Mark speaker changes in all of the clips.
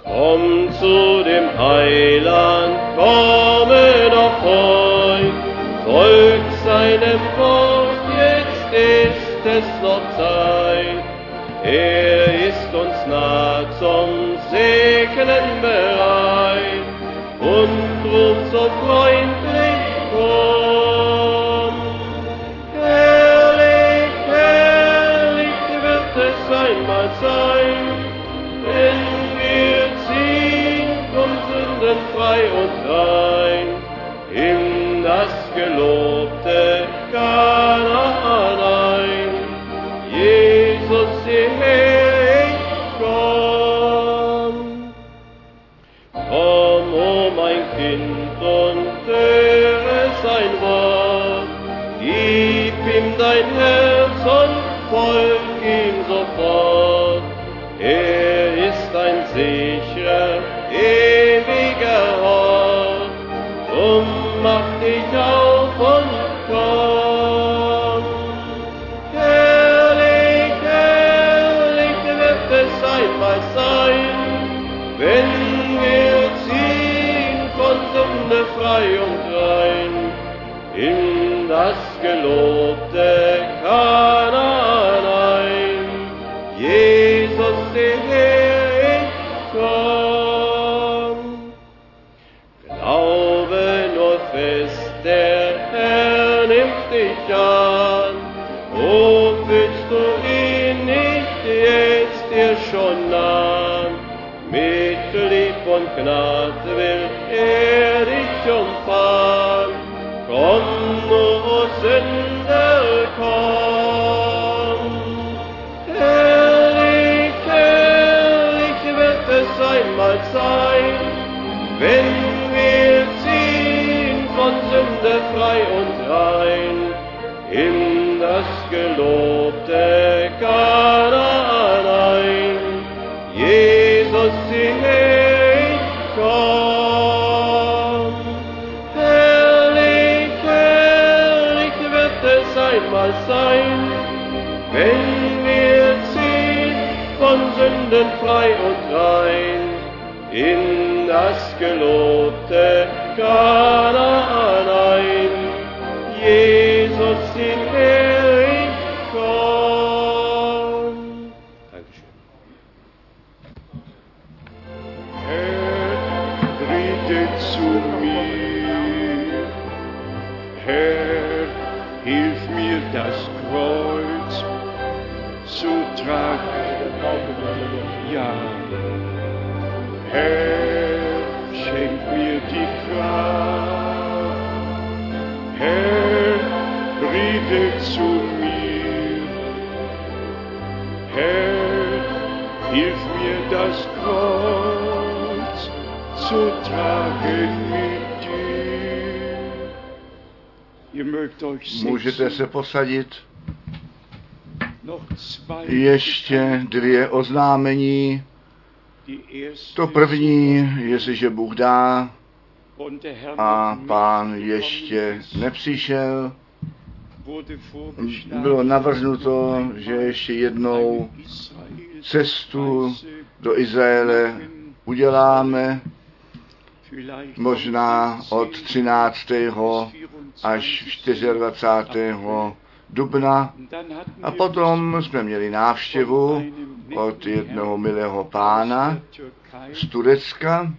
Speaker 1: Komm zu dem Heiland, komme doch heut, folgt seinem Wort, jetzt ist es noch Zeit. Er ist uns nah zum Segnen bereit und ruft so freundlich, komm. Herrlich, herrlich wird es einmal sein, wenn wir ziehen vom Sünden frei und rein in das gelobte Kanaan ein. Jesus, sieh her, ich komm. Komm, o mein Kind, und höre sein Wort. Gib ihm dein Herz und folg ihm sofort. Er ist ein sicherer, ewiger Ort. Drum mach dich auf und komm. Herrlich, herrlich wird es einmal sein, wenn wir ziehen von Sünde frei und rein in das gelobte Kanaan ein. Jesus, sieh her, ich komm. Glaube nur fest, der Herr nimmt dich an. O, fühlst du ihn nicht jetzt dir schon an? Mit Lieb und Gnade will er dich umfahren. Komm nur, o Sünder, komm. Herrlich, herrlich wird es einmal sein, wenn wir ziehen von Sünde frei und rein in das gelobte Kanaan ein. Jesus, sieh her, ich komm. Herrlich, herrlich wird es einmal sein, wenn wir ziehen von Sünden frei und rein in das gelobte Kanaan ein. Jesus, sieh her, ich komm. Dankeschön.
Speaker 2: Herr, rede zu mir. Herr, hilf mir das Kreuz zu tragen. Ja, Herr, schenk mir die Kraft. Herr, rede zu mir. Herr, hilf mir das Kreuz zu tragen mit dir. Ihr mögt euch
Speaker 3: Můžete se posadit.
Speaker 2: noch zwei.
Speaker 3: Ještě dvě oznámení. To první, jestliže Bůh dá
Speaker 2: Und der Herr
Speaker 3: a Pán ještě nepřišel, bylo navrhnuto, že ještě jednou cestu do Izraele uděláme, možná od 13. až 24. dubna. A potom jsme měli návštěvu od jednoho milého pána z Turecka,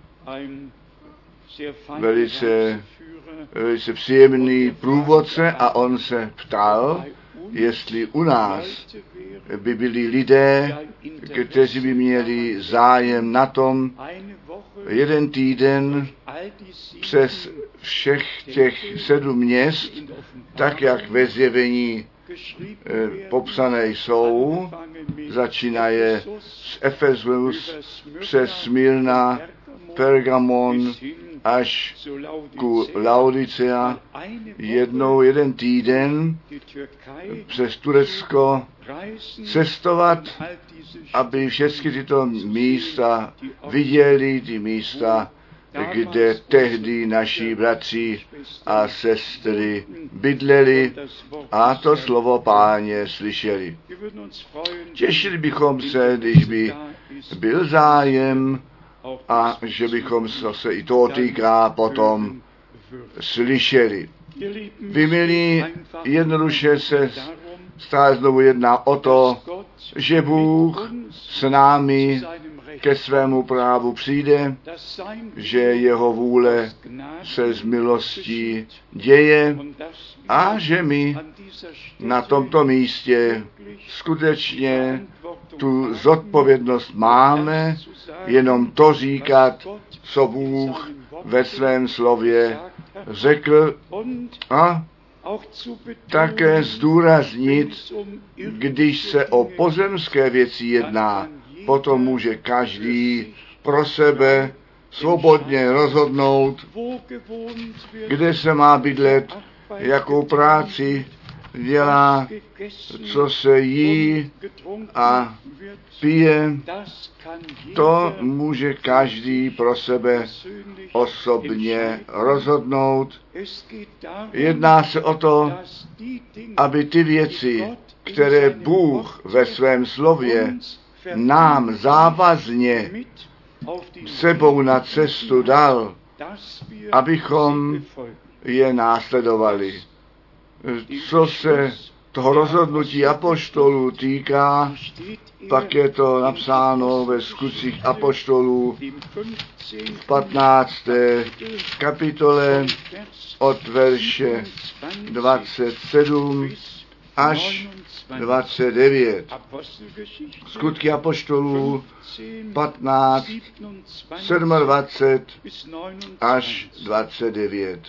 Speaker 3: velice příjemný průvodce, a on se ptal, jestli u nás by byli lidé, kteří by měli zájem na tom jeden týden přes všech těch 7 měst, tak jak ve zjevení popsané jsou, začínaje z Efezus přes Smyrna, Pergamon až ku Laodicea, jeden týden přes Turecko cestovat, aby všechny tyto místa viděli, ty místa, kde tehdy naši bratři a sestry bydleli a to slovo Páně slyšeli. Těšili bychom se, když by byl zájem a že bychom se i toho týká potom slyšeli. Vy, milí, jednoduše se stále znovu jedná o to, že Bůh s námi ke svému právu přijde, že jeho vůle se z milostí děje a že my na tomto místě skutečně tu zodpovědnost máme, jenom to říkat, co Bůh ve svém slově řekl a také zdůraznit, když se o pozemské věci jedná, potom může každý pro sebe svobodně rozhodnout, kde se má bydlet, jakou práci dělá, co se jí a pije. To může každý pro sebe osobně rozhodnout. Jedná se o to, aby ty věci, které Bůh ve svém slově nám závazně sebou na cestu dal, abychom je následovali. Co se toho rozhodnutí apoštolů týká, pak je to napsáno ve Skutcích apoštolů v 15. kapitole od verše 27 až 29. Skutky apoštolů 15, 27 až 29.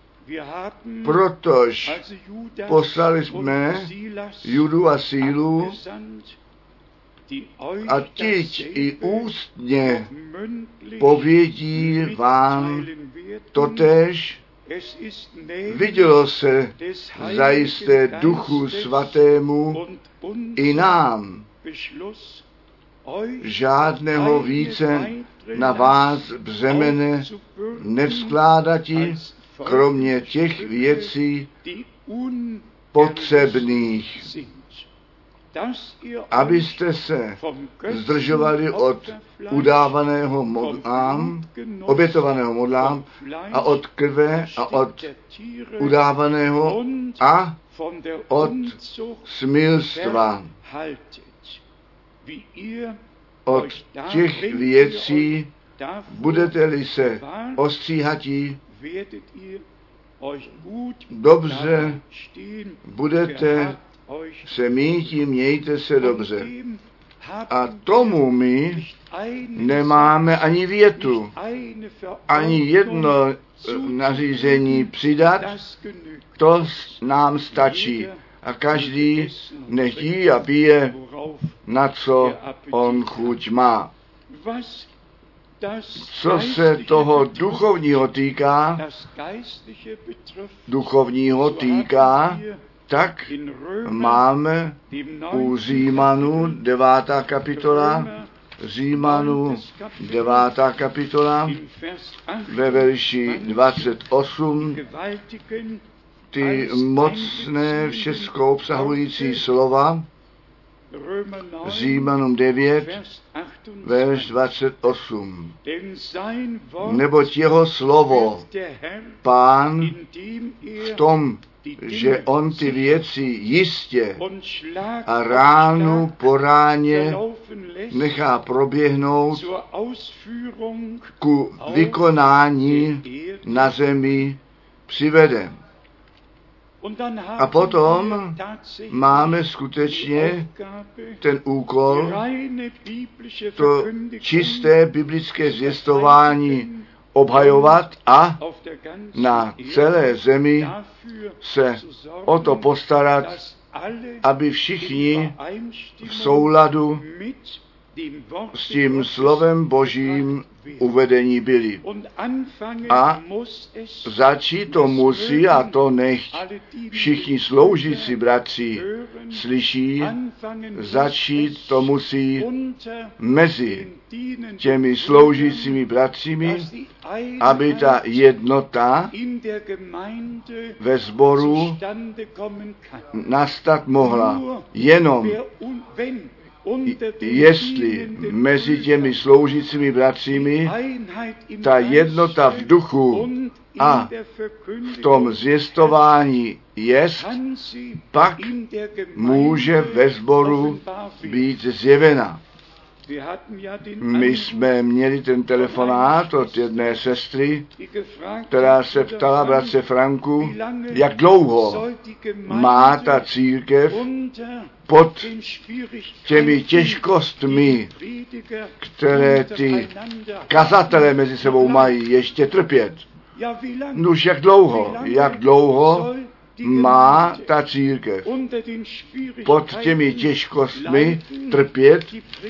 Speaker 3: Protož poslali jsme Judu a Sílu a tiť i ústně povědí vám totéž, vidělo se zajisté Duchu Svatému i nám, žádného více na vás břemene nevzkládati, kromě těch věcí potřebných, abyste se zdržovali od udávaného modlám, obětovaného modlám a od krve a od udávaného a od smilstva. Od těch věcí budete-li se ostříhatí, dobře budete se míti, mějte se dobře. A tomu my nemáme ani větu, ani jedno nařízení přidat, to nám stačí. A každý nech jí a pije, na co on chuť má. Co se toho duchovního týká, tak máme u Římanů 9. kapitola, ve verši 28, ty mocné všechno obsahující slova, Římanům 9, verš 28. Neboť jeho slovo, Pán, v tom, že on ty věci jistě a ránu po ráně nechá proběhnout ku vykonání na zemi přivede. A potom máme skutečně ten úkol, to čisté biblické zvěstování obhajovat a na celé zemi se o to postarat, aby všichni v souladu s tím slovem Božím uvedení byli. A začít to musí, a to nechť všichni sloužící bratři slyší, začít to musí mezi těmi sloužícími bratřími, aby ta jednota ve sboru nastat mohla. Jenom jestli mezi těmi sloužícími bratřími ta jednota v duchu a v tom zvěstování jest, pak může ve sboru být zjevena. My jsme měli ten telefonát od jedné sestry, která se ptala bratře Franku, jak dlouho má ta církev pod těmi těžkostmi, které ty kazatelé mezi sebou mají, ještě trpět. Nuž jak dlouho má ta církev pod těmi těžkostmi trpět,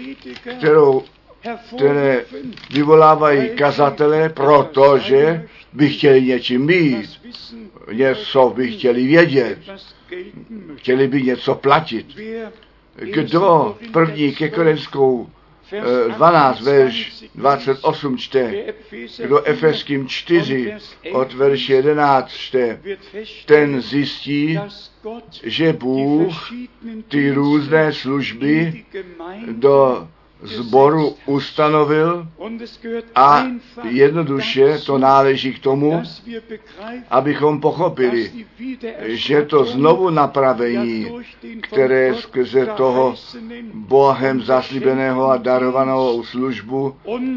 Speaker 3: které vyvolávají kazatelé, protože by chtěli něčím být, něco by chtěli vědět, chtěli by něco platit. Kdo první ke Korintskou 12, verš 28 čte, kdo Efeským 4 od verše 11 čte, ten zjistí, že Bůh ty různé služby do sboru ustanovil a jednoduše to náleží k tomu, abychom pochopili, že to znovu napravení, které skrze toho Bohem zaslíbeného a darovanou službu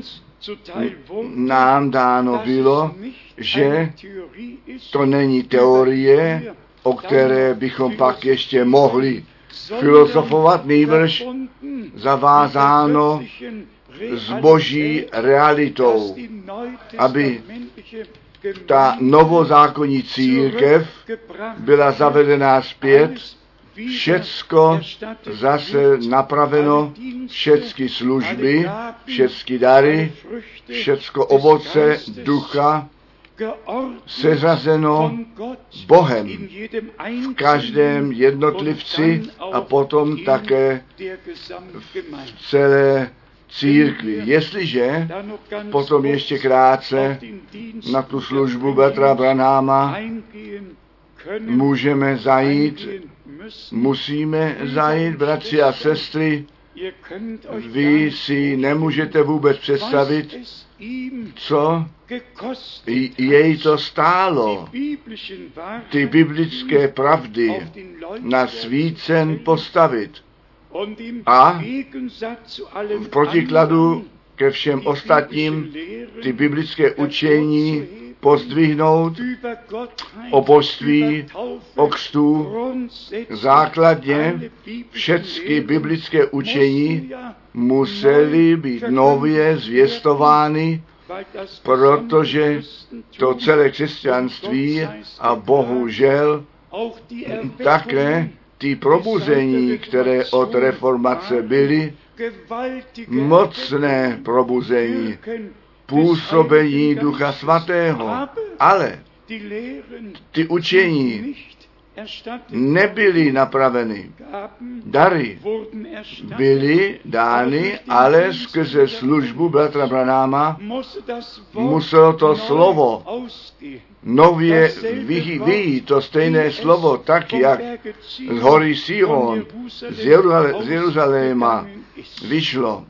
Speaker 3: nám dáno bylo, že to není teorie, o které bychom pak ještě mohli filozofovat, nýbrž zavázáno s boží realitou, aby ta novozákonní církev byla zavedená zpět, všecko zase napraveno, všecky služby, všecky dary, všecko ovoce ducha, seřazeno Bohem v každém jednotlivci a potom také v celé církvi. Jestliže potom ještě krátce na tu službu bratra Branhama můžeme zajít, musíme zajít, bratři a sestry, vy si nemůžete vůbec představit, co jej to stálo, ty biblické pravdy na svícen postavit. A v protikladu ke všem ostatním ty biblické učení pozdvihnout o božství, o křtu, základně všechny biblické učení musely být nově zvěstovány, protože to celé křesťanství a bohužel také ty probuzení, které od reformace byly, mocné probuzení, působení Ducha Svatého, ale ty učení nebyly napraveny. Dary byly dány, ale skrze službu bratra Branhama muselo to slovo nově vyjít, to stejné slovo, tak jak z hory Sion, z Jeruzaléma vyšlo.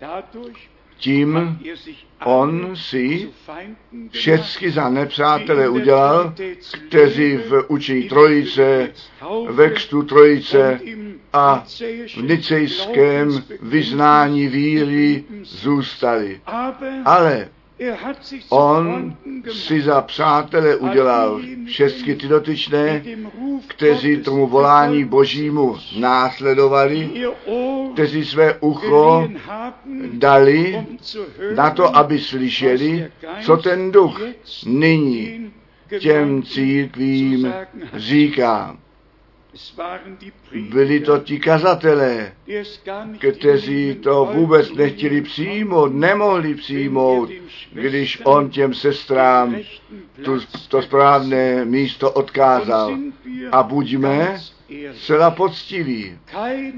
Speaker 3: Tím on si všecky za nepřátele udělal, kteří v učení Trojice, ve křtu Trojice a v nicejském vyznání víry zůstali. Ale on si za přátele udělal všechny ty dotyčné, kteří tomu volání Božímu následovali, kteří své ucho dali na to, aby slyšeli, co ten Duch nyní těm církvím říká. Byli to ti kazatelé, kteří to vůbec nechtěli přijmout, nemohli přijmout, když on těm sestrám to správné místo odkázal. A buďme zcela poctiví.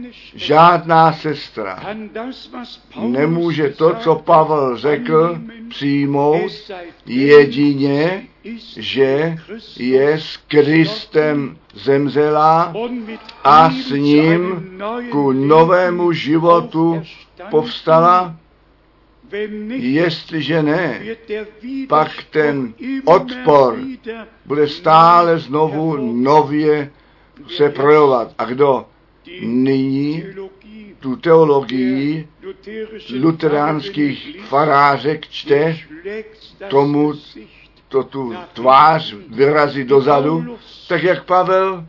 Speaker 3: Žádná sestra nemůže to, co Pavel řekl, přijmout jedině, že je s Kristem zemřela a s ním ku novému životu povstala. Jestliže ne, pak ten odpor bude stále znovu nově se projevovat. A kdo nyní tu teologii luteránských farářek čte, tomu to tu tvář vyrazí dozadu, tak jak Pavel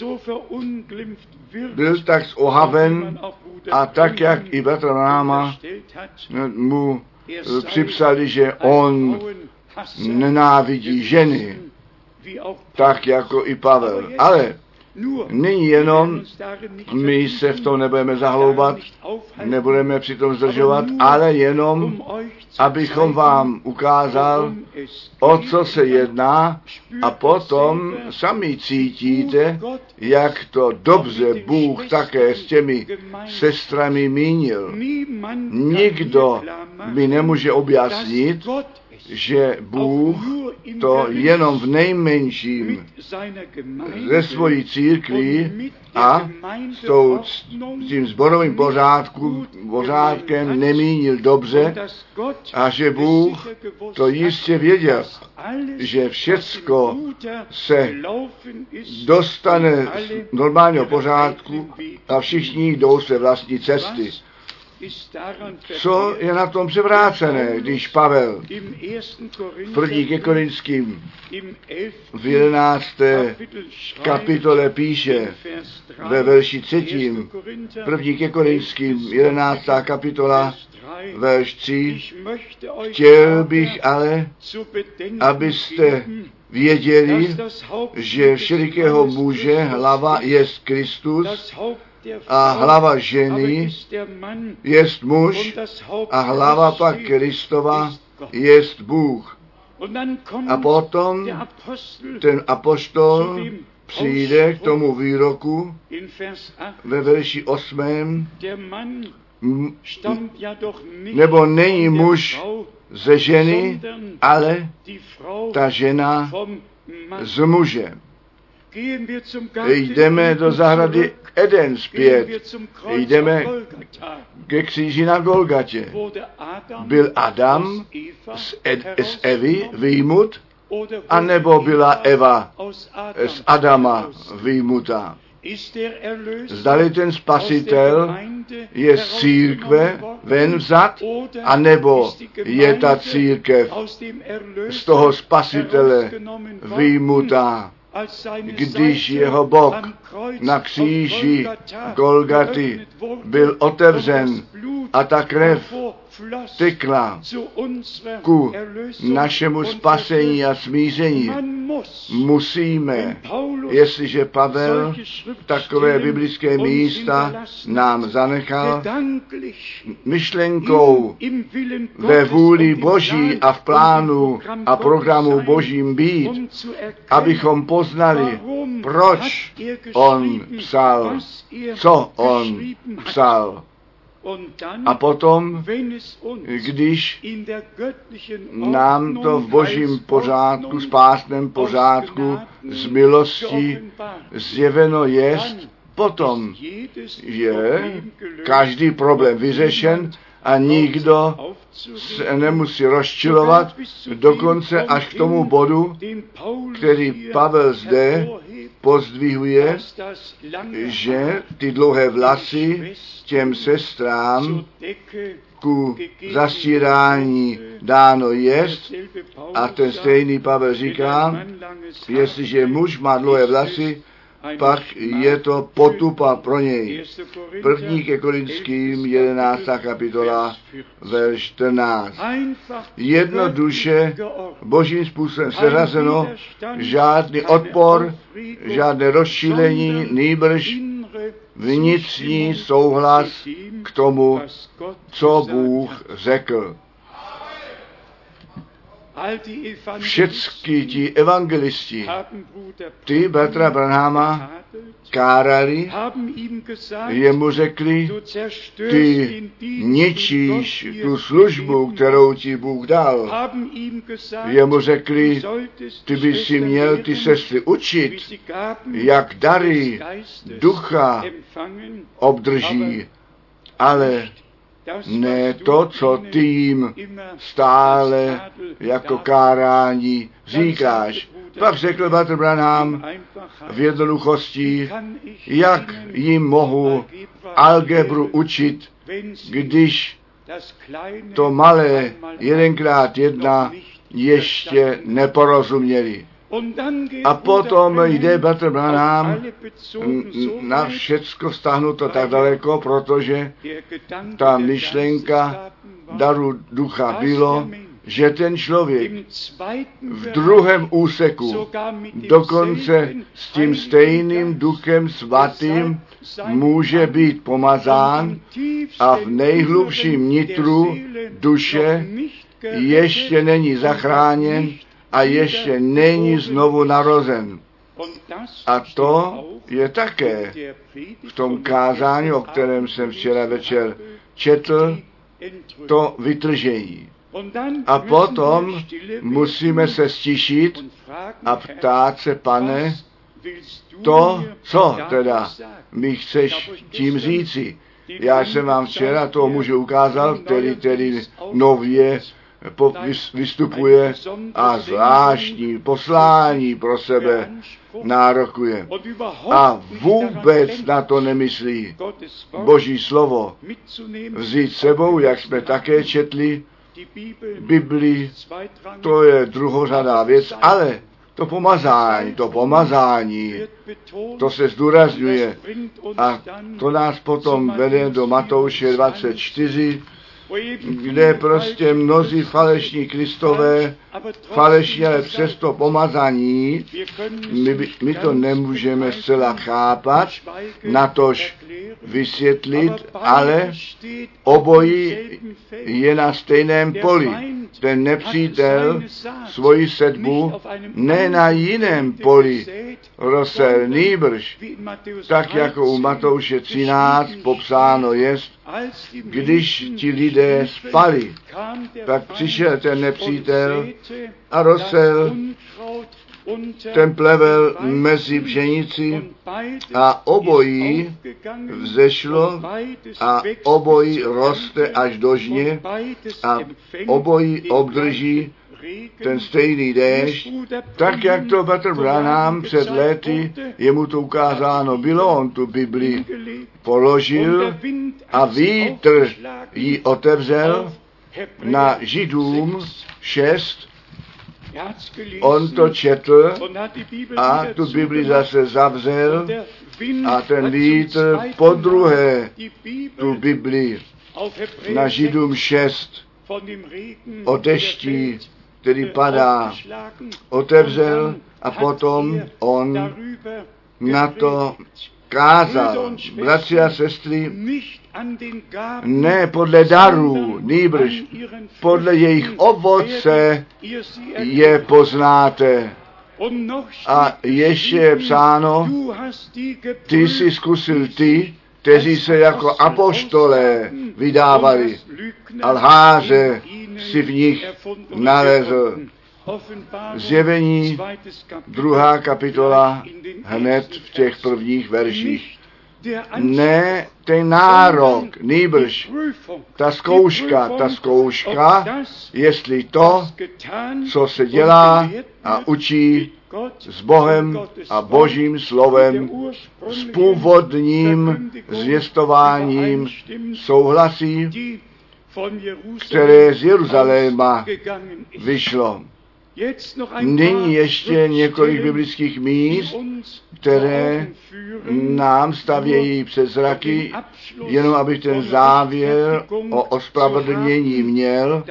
Speaker 3: byl tak ohaven a tak jak i Bratr Branhama mu připsali, že on nenávidí ženy, tak jako i Pavel. Ale nyní jenom my se v tom nebudeme zahloubat, nebudeme přitom zdržovat, ale jenom, abychom vám ukázal, o co se jedná, a potom sami cítíte, jak to dobře Bůh také s těmi sestrami mínil. Nikdo mi nemůže objasnit, že Bůh to jenom v nejmenším ze svojí církví a s tím sborovým pořádkem nemínil dobře a že Bůh to jistě věděl, že všecko se dostane z normálního pořádku a všichni jdou své vlastní cesty. Co je na tom převrácené, když Pavel v 1. Korinským v 11. kapitole píše ve verši 3. 1. Korinským 11. kapitola verš 3: Chtěl bych ale, abyste věděli, že všelikého muže hlava jest Kristus a hlava ženy jest muž a hlava pak Kristova jest Bůh. A potom ten apoštol přijde k tomu výroku ve verši 8. Nebo není muž ze ženy, ale ta žena z muže. Jdeme do zahrady Eden zpět. Jdeme ke kříži na Golgatě. Byl Adam z Evy vyjmut, anebo byla Eva z Adama vyjmuta? Zdali ten spasitel je z církve ven vzat, anebo je ta církev z toho spasitele vyjmutá, když jeho bok na kříži Golgaty byl otevřen a ta krev tekla ku našemu spasení a smíření. Musíme, jestliže Pavel takové biblické místa nám zanechal, myšlenkou ve vůli Boží a v plánu a programu Božím být, abychom poznali, proč on psal, co on psal. A potom, když nám to v Božím pořádku, spásném pořádku, z milosti zjeveno jest, potom je každý problém vyřešen a nikdo se nemusí rozčilovat, dokonce až k tomu bodu, který Pavel zde pozdvihuje, že ty dlouhé vlasy těm sestrám ku zastírání dáno jest, a ten stejný Pavel říká, jestliže muž má dlouhé vlasy, pak je to potupa pro něj. 1. Korinským 11. kapitola, verš 14. Jednoduše Božím způsobem seřazeno, žádný odpor, žádné rozšílení, nýbrž vnitřní souhlas k tomu, co Bůh řekl. Všecky ti evangelisti, ty bratra Branhama kárali, jemu řekli, ty ničíš tu službu, kterou ti Bůh dal. Jemu řekli, ty bys si měl ty sestry učit, jak dary ducha obdrží, ale ne to, co ty jim stále jako kárání říkáš. Pak řekl Bratr Branham v jednoduchosti, jak jim mohu algebru učit, když to malé 1x1 ještě neporozuměli. A potom jde Bratr Branham na všecko stáhnuto tak daleko, protože ta myšlenka daru ducha bylo, že ten člověk v druhém úseku dokonce s tím stejným duchem svatým může být pomazán a v nejhlubším nitru duše ještě není zachráněn a ještě není znovu narozen. A to je také v tom kázání, o kterém jsem včera večer četl, to vytržení. A potom musíme se stišit a ptát se, Pane, to, co teda mi chceš tím říci. Já jsem vám včera toho muže ukázal, který tedy nově vystupuje a zvláštní poslání pro sebe nárokuje. A vůbec na to nemyslí Boží slovo vzít sebou, jak jsme také četli, Biblii, to je druhořadá věc, ale to pomazání, to se zdůrazňuje a to nás potom vede do Matouše 24, kde prostě mnozí falešní Kristové, falešní, ale přesto pomazaní, my to nemůžeme zcela chápat, natož vysvětlit, ale obojí je na stejném poli. Ten nepřítel svoji sedbu ne na jiném poli rozsel, nýbrž, tak jako u Matouše 13 popsáno jest, když ti lidé spali, tak přišel ten nepřítel a rozsel ten plevel mezi pšenici a obojí vzešlo a obojí roste až do žně a obojí obdrží ten stejný déšť, tak jak to Bratr Branham před lety, jemu to ukázáno bylo, on tu Bibli položil a vítr ji otevřel na Židům 6, on to četl a tu Bibli zase zavřel a ten vítr podruhé tu Bibli na Židům 6 o dešti, který padá, otevřel a potom on na to kázal. Bratři a sestry, ne podle darů, nýbrž podle jejich ovoce je poznáte. A ještě je psáno, ty jsi zkusil ty, kteří se jako apoštolé vydávali a lháře si v nich nalezl. Zjevení 2. kapitola hned v těch prvních verších. Ne ten nárok, nýbrž ta zkouška, jestli to, co se dělá a učí s Bohem a Božím slovem, s původním zvěstováním souhlasí, které z Jeruzaléma vyšlo. Nyní ještě několik biblických míst, které nám stavějí před zraky, jenom abych ten závěr o ospravedlnění měl.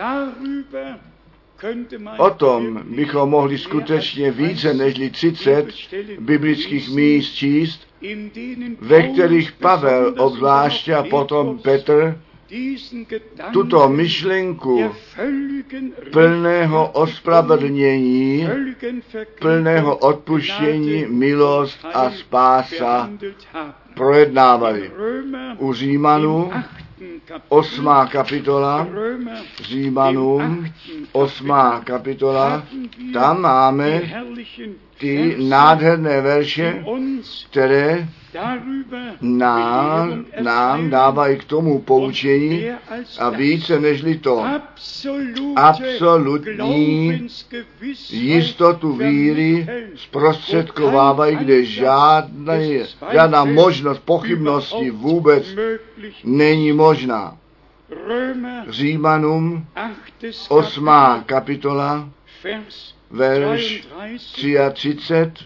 Speaker 3: O tom bychom mohli skutečně více než 30 biblických míst číst, ve kterých Pavel obzvláště a potom Petr tuto myšlenku plného ospravedlnění, plného odpuštění, milost a spása projednávali. U Římanů 8. kapitola, Římanům 8. kapitola, tam máme ty nádherné verše, které nám dávají k tomu poučení a více nežli to absolutní jistotu víry zprostředkovávají, kde žádná možnost pochybnosti vůbec není možná. Římanům 8. kapitola, verš 33.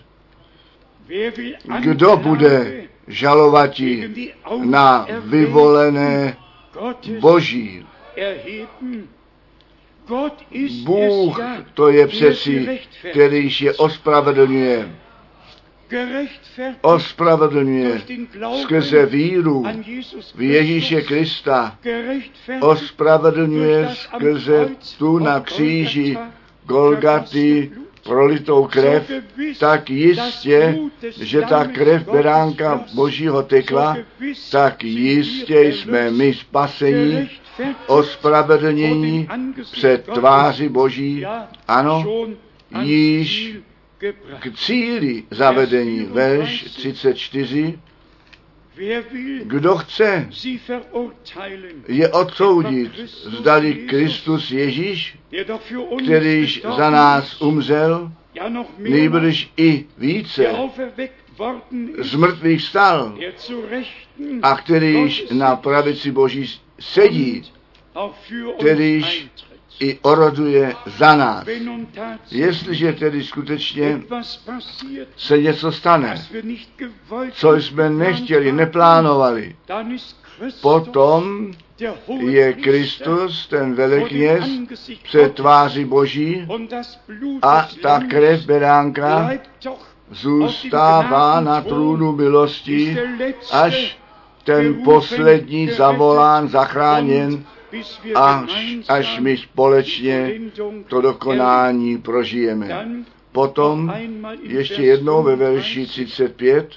Speaker 3: Kdo bude žalovati na vyvolené Boží? Bůh to je přeci, kterýž je ospravedlňuje. Ospravedlňuje skrze víru v Ježíše Krista. Ospravedlňuje skrze tu na kříži Golgaty prolitou krev, tak jistě, že ta krev beránka Božího tekla, tak jistě jsme my spasení, ospravedlnění před tváři Boží, ano, již k cíli zavedení. Verš 34. Kdo chce je odsoudit, zdali Kristus Ježíš, kterýž za nás umřel, nejbrž i více z mrtvých vstal a kterýž na pravici Boží sedí, kterýž i oroduje za nás. Jestliže tedy skutečně se něco stane, co jsme nechtěli, neplánovali, potom je Kristus, ten velekněz, před tváří Boží a ta krev beránka zůstává na trůnu milosti, až ten poslední zavolán, zachráněn, až my společně to dokonání prožijeme. Potom ještě jednou ve verši 35.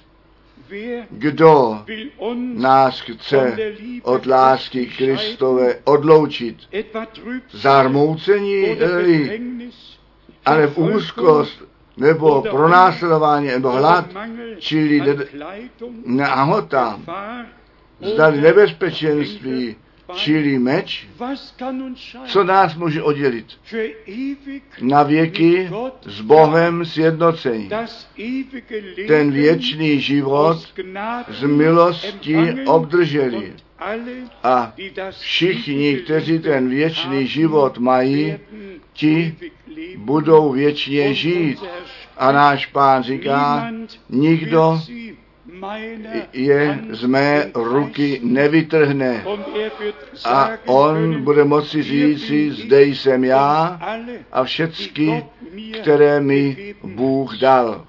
Speaker 3: Kdo nás chce od lásky Kristové odloučit? Zarmoucení, ale v úzkost, nebo pronásledování, nebo hlad, čili nahota, zdali nebezpečenství, čili meč, co nás může oddělit? Na věky s Bohem sjednocení. Ten věčný život z milosti obdrželi. A všichni, kteří ten věčný život mají, ti budou věčně žít. A náš Pán říká, nikdo je z mé ruky nevytrhne. A on bude moci říci, zde jsem já a všecky, které mi Bůh dal.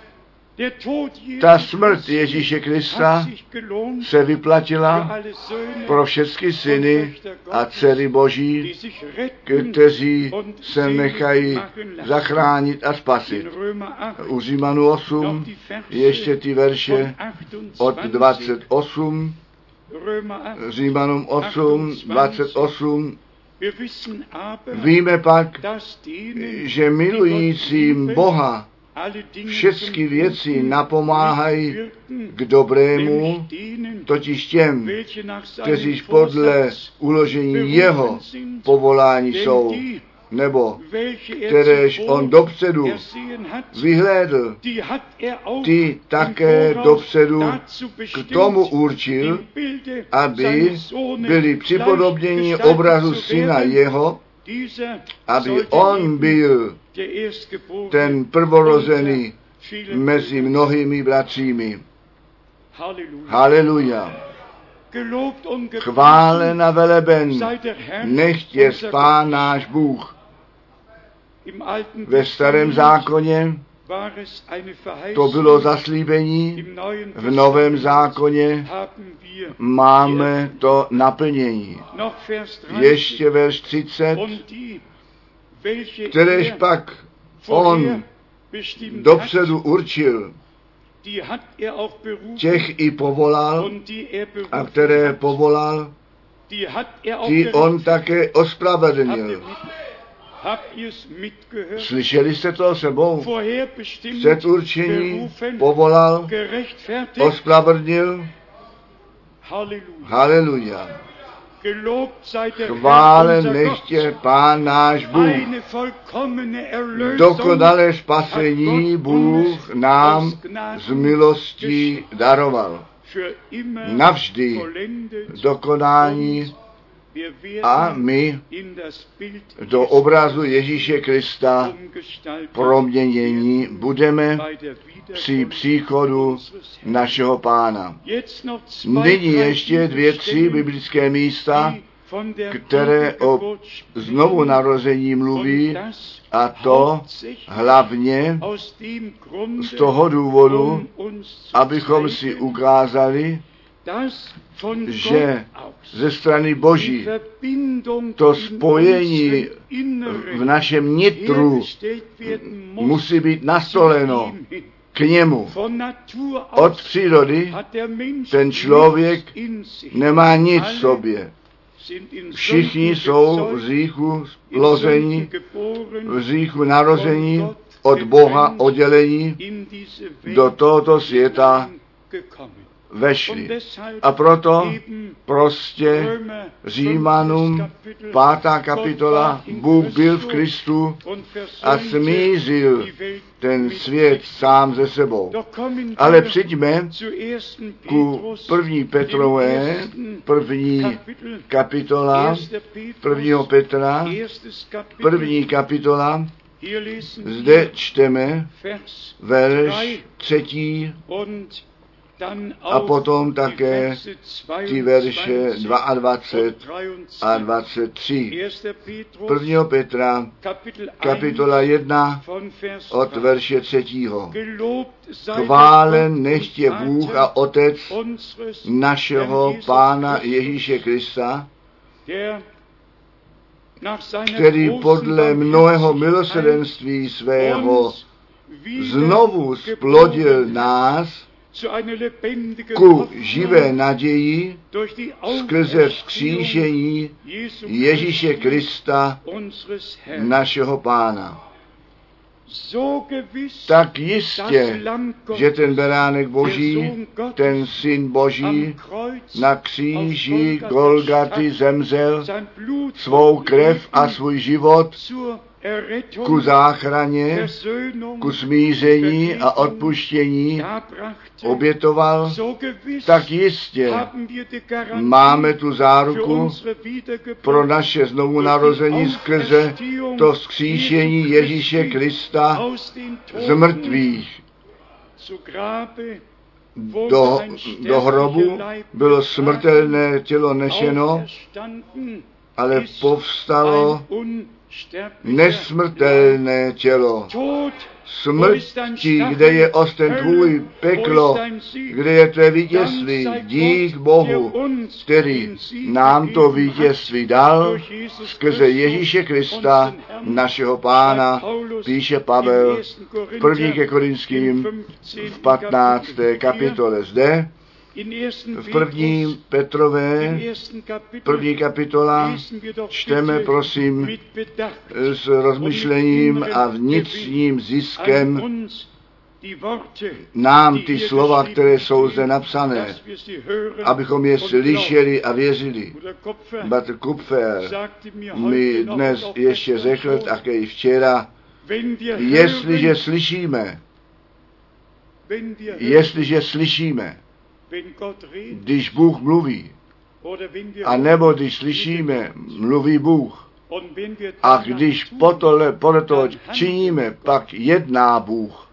Speaker 3: Ta smrt Ježíše Krista se vyplatila pro všechny syny a dcery Boží, kteří se nechají zachránit a spasit. U Římanů 8 ještě ty verše od 28, Římanům 8, 28, víme pak, že milujícím Boha všechny věci napomáhají k dobrému, totiž těm, kteří podle uložení jeho povolání jsou, nebo kteréž on dopředu vyhlédl, ty také dopředu k tomu určil, aby byli připodobněni obrazu syna jeho, aby on byl ten prvorozený mezi mnohými bratřími. Haleluja. Chválen a veleben, nechť je Pán náš Bůh. Ve Starém zákoně To bylo zaslíbení, v Novém zákoně máme to naplnění. Ještě verš 30, kteréž pak on dopředu určil, těch i povolal, a které povolal, ty on také ospravedlnil. Slyšeli jste to sebou? Předurčení povolal, ospravedlnil. Haleluja. Chválen nechtě Pán náš Bůh. Dokonalé spasení Bůh nám z milostí daroval. Navždy dokonání a my do obrazu Ježíše Krista proměnění budeme při příchodu našeho Pána. Nyní ještě 2-3 biblické místa, které o znovu narození mluví, a to hlavně z toho důvodu, abychom si ukázali, že ze strany Boží to spojení v našem nitru musí být nastoleno k němu. Od přírody ten člověk nemá nic v sobě. Všichni jsou v hříchu lození, v hříchu narození, od Boha oddělení, do tohoto světa vešli. A proto prostě Římanům 5. kapitola, Bůh byl v Kristu a smířil ten svět sám ze sebou. Ale přijďme ku 1. Petrové, 1. kapitola, 1. Petra, 1. kapitola, zde čteme verš 3. a potom také ty verše 22 a 23. 1. Petra, kapitola 1, od verše 3. Chválen nechtě Bůh a Otec našeho Pána Ježíše Krista, který podle mnohého milosrdenství svého znovu splodil nás ku živé naději skrze vzkříšení Ježíše Krista, našeho Pána. Tak jistě, že ten beránek Boží, ten Syn Boží, na kříži Golgaty zemřel, svou krev a svůj život ku záchraně, ku smíření a odpuštění obětoval, tak jistě máme tu záruku pro naše znovu narození skrze to vzkříšení Ježíše Krista z mrtvých. Do hrobu bylo smrtelné tělo nešeno, ale povstalo nesmrtelné tělo. Smrti, kde je osten tvůj, peklo, kde je tvé vítězství, dík Bohu, který nám to vítězství dal skrze Ježíše Krista, našeho Pána, píše Pavel v 1. Korinským v 15. kapitole. Zde v 1. Petrové, 1. kapitola, čteme, prosím, s rozmyšlením a vnitřním ziskem nám ty slova, které jsou zde napsané, abychom je slyšeli a věřili. Bratr Kupfer mi dnes ještě řekl, také i včera, jestliže slyšíme, když Bůh mluví, a nebo když slyšíme, mluví Bůh, a když podle toho činíme, pak jedná Bůh.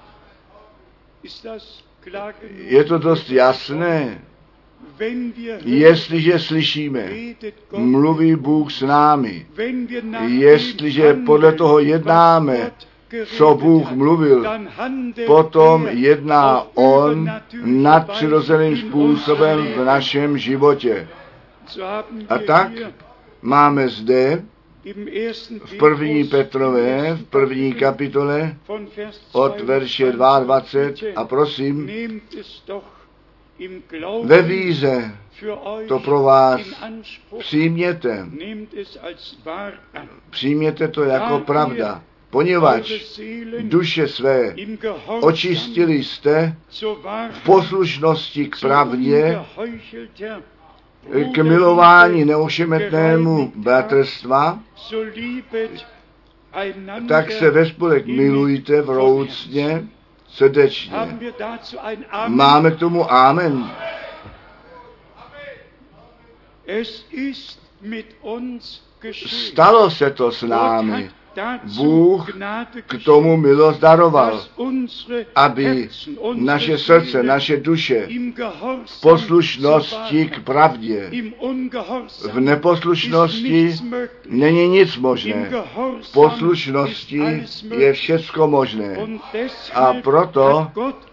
Speaker 3: Je to dost jasné. Jestliže slyšíme, mluví Bůh s námi. Jestliže podle toho jednáme, co Bůh mluvil, potom jedná on nadpřirozeným způsobem v našem životě. A tak máme zde v 1. Petrové, v 1. kapitole od verše 22 a prosím, ve víře to pro vás přijměte. Přijměte to jako pravda, poněvadž duše své očistili jste v poslušnosti k pravdě, k milování neošemetnému bratrstva, tak se ve spolek milujte vroucně, srdečně. Máme k tomu amen. Stalo se to s námi. Bůh k tomu milost daroval, aby naše srdce, naše duše v poslušnosti k pravdě, v neposlušnosti není nic možné, v poslušnosti je všecko možné. A proto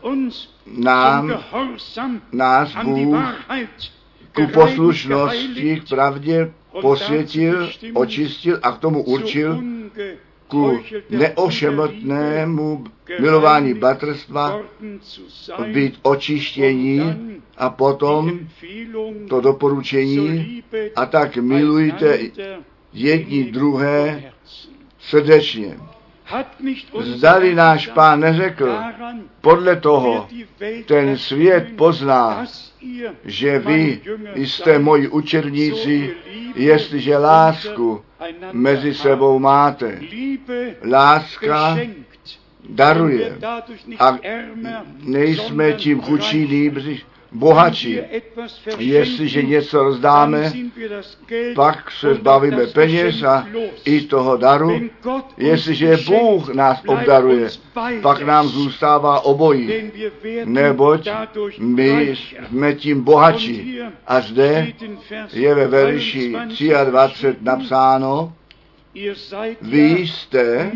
Speaker 3: nás Bůh ku poslušnosti k pravdě posvětil, očistil a k tomu určil ku neošemetnému milování bratrstva být očištění a potom to doporučení a tak milujte jedni druhé srdečně. Zdali náš Pán neřekl, podle toho ten svět pozná, že vy jste moji učedníci, jestliže lásku mezi sebou máte. Láska daruje a nejsme tím chudší nýbrž bohatší. Jestliže něco rozdáme, pak se zbavíme peněz a i toho daru. Jestliže Bůh nás obdaruje, pak nám zůstává obojí, neboť my jsme tím bohatší. A zde je ve verši 23 napsáno, vy jste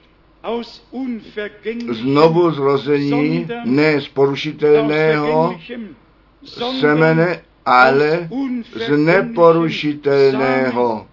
Speaker 3: znovu zrození ne z porušitelného semene, ale z neporušitelného.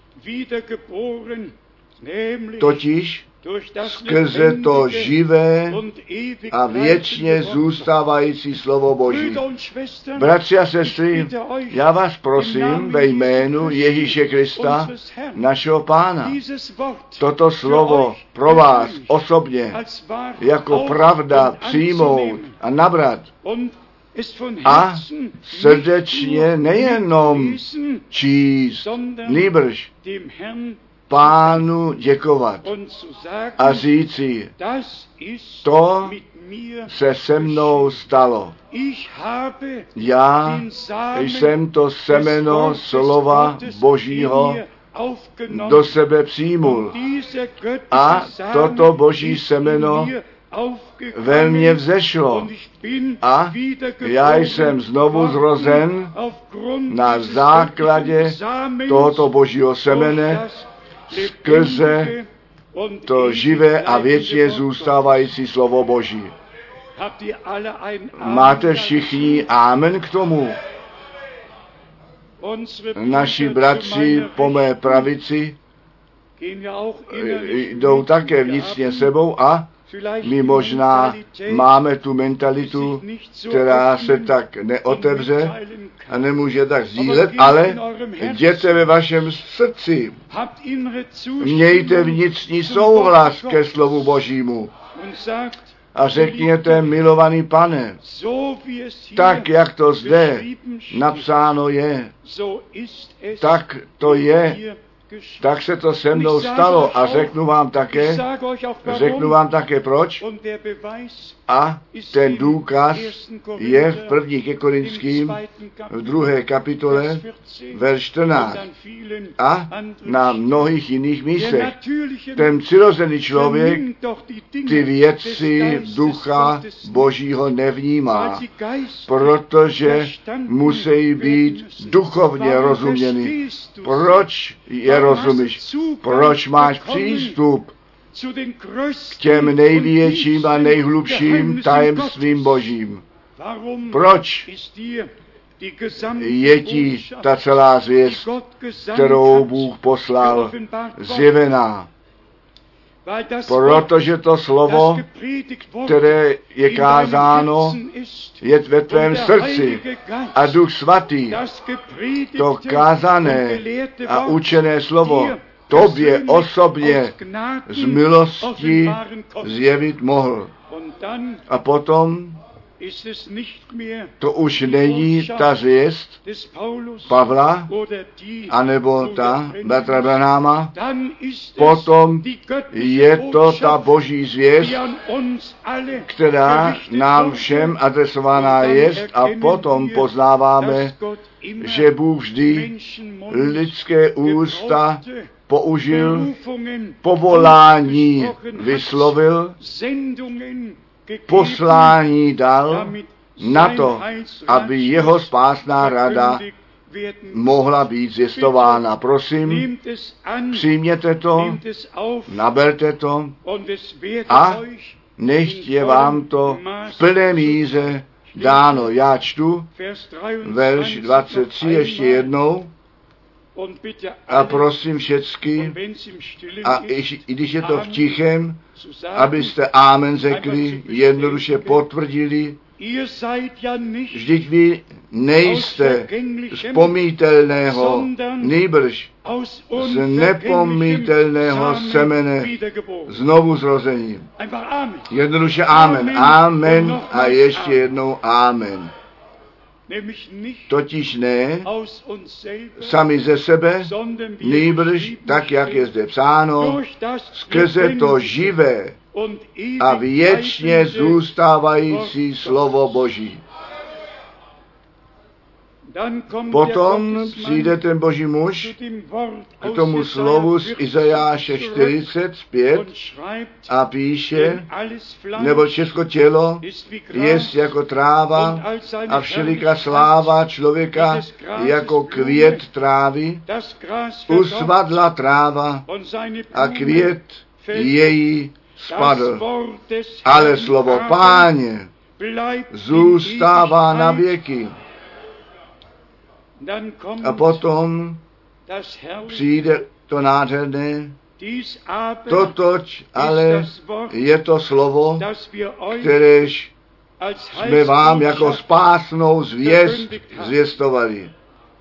Speaker 3: Totiž skrze to živé a věčně zůstávající slovo Boží. Bratři a sestry, já vás prosím ve jménu Ježíše Krista, našeho Pána, toto slovo pro vás osobně jako pravda přijmout a nabrat a srdečně nejenom číst, nýbrž Pánu děkovat a říci, to se se mnou stalo. Já jsem to semeno slova Božího do sebe přijmul a toto Boží semeno ve mně vzešlo a já jsem znovu zrozen na základě tohoto Božího semene skrze to živé a věčně zůstávající slovo Boží. Máte všichni amen k tomu? Naši bratři po mé pravici jdou také vnitřně sebou a my možná máme tu mentalitu, která se tak neotevře a nemůže tak sdílet, ale jděte ve vašem srdci. Mějte vnitřní souhlas ke slovu Božímu a řekněte, milovaný Pane, tak, jak to zde napsáno je, tak to je, tak se to se mnou stalo a řeknu vám také proč. A ten důkaz je v 1. ke Korinským v 2. kapitole verš 14 a na mnohých jiných místech. Ten přirozený člověk ty věci ducha Božího nevnímá, protože musí být duchovně rozuměny. Proč je rozumíš? Proč máš přístup k těm největším a nejhlubším tajemstvím Božím. Proč je ti ta celá zvěst, kterou Bůh poslal, zjevená? Protože to slovo, které je kázáno, je ve tvém srdci a Duch Svatý, to kázané a učené slovo, tobě osobně z milosti zjevit mohl. A potom to už není ta zvěst Pavla, anebo ta bratra Branhama, potom je to ta Boží zvěst, která nám všem adresovaná je, a potom poznáváme, že Bůh vždy lidské ústa použil, povolání vyslovil, poslání dal na to, aby jeho spásná rada mohla být zjistována. Prosím, přijměte to, naberte to a nechť je vám to v plné míře dáno. Já čtu verš 23 ještě jednou a prosím všecky, a i když je to v tichém, abyste amen řekli, jednoduše potvrdili. Vždyť vy nejste z pomítelného, nýbrž z nepomítelného semene znovu zrození. Jednoduše amen, amen a ještě jednou amen. Totiž ne sami ze sebe, nýbrž tak, jak je zde psáno, skrze to živé a věčně zůstávající slovo Boží. Potom přijde ten Boží muž k tomu slovu z Izajáše 45 a píše, nebo všechno tělo je jako tráva a všeliká sláva člověka jako květ trávy, usvadla tráva a květ její spadl. Ale slovo Páně zůstává na věky. A potom přijde to nádherné, totož ale je to slovo, kteréž jsme vám jako spásnou zvěst zvěstovali.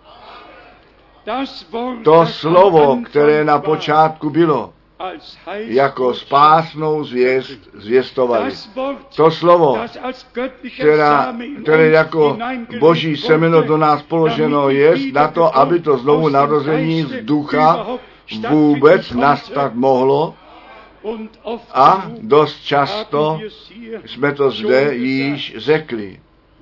Speaker 3: To slovo, které na počátku bylo, jako spásnou zvěst zvěstovali. To slovo, které jako Boží semeno do nás položeno je, na to, aby to znovu narození z ducha vůbec nastat mohlo. A dost často jsme to zde již řekli.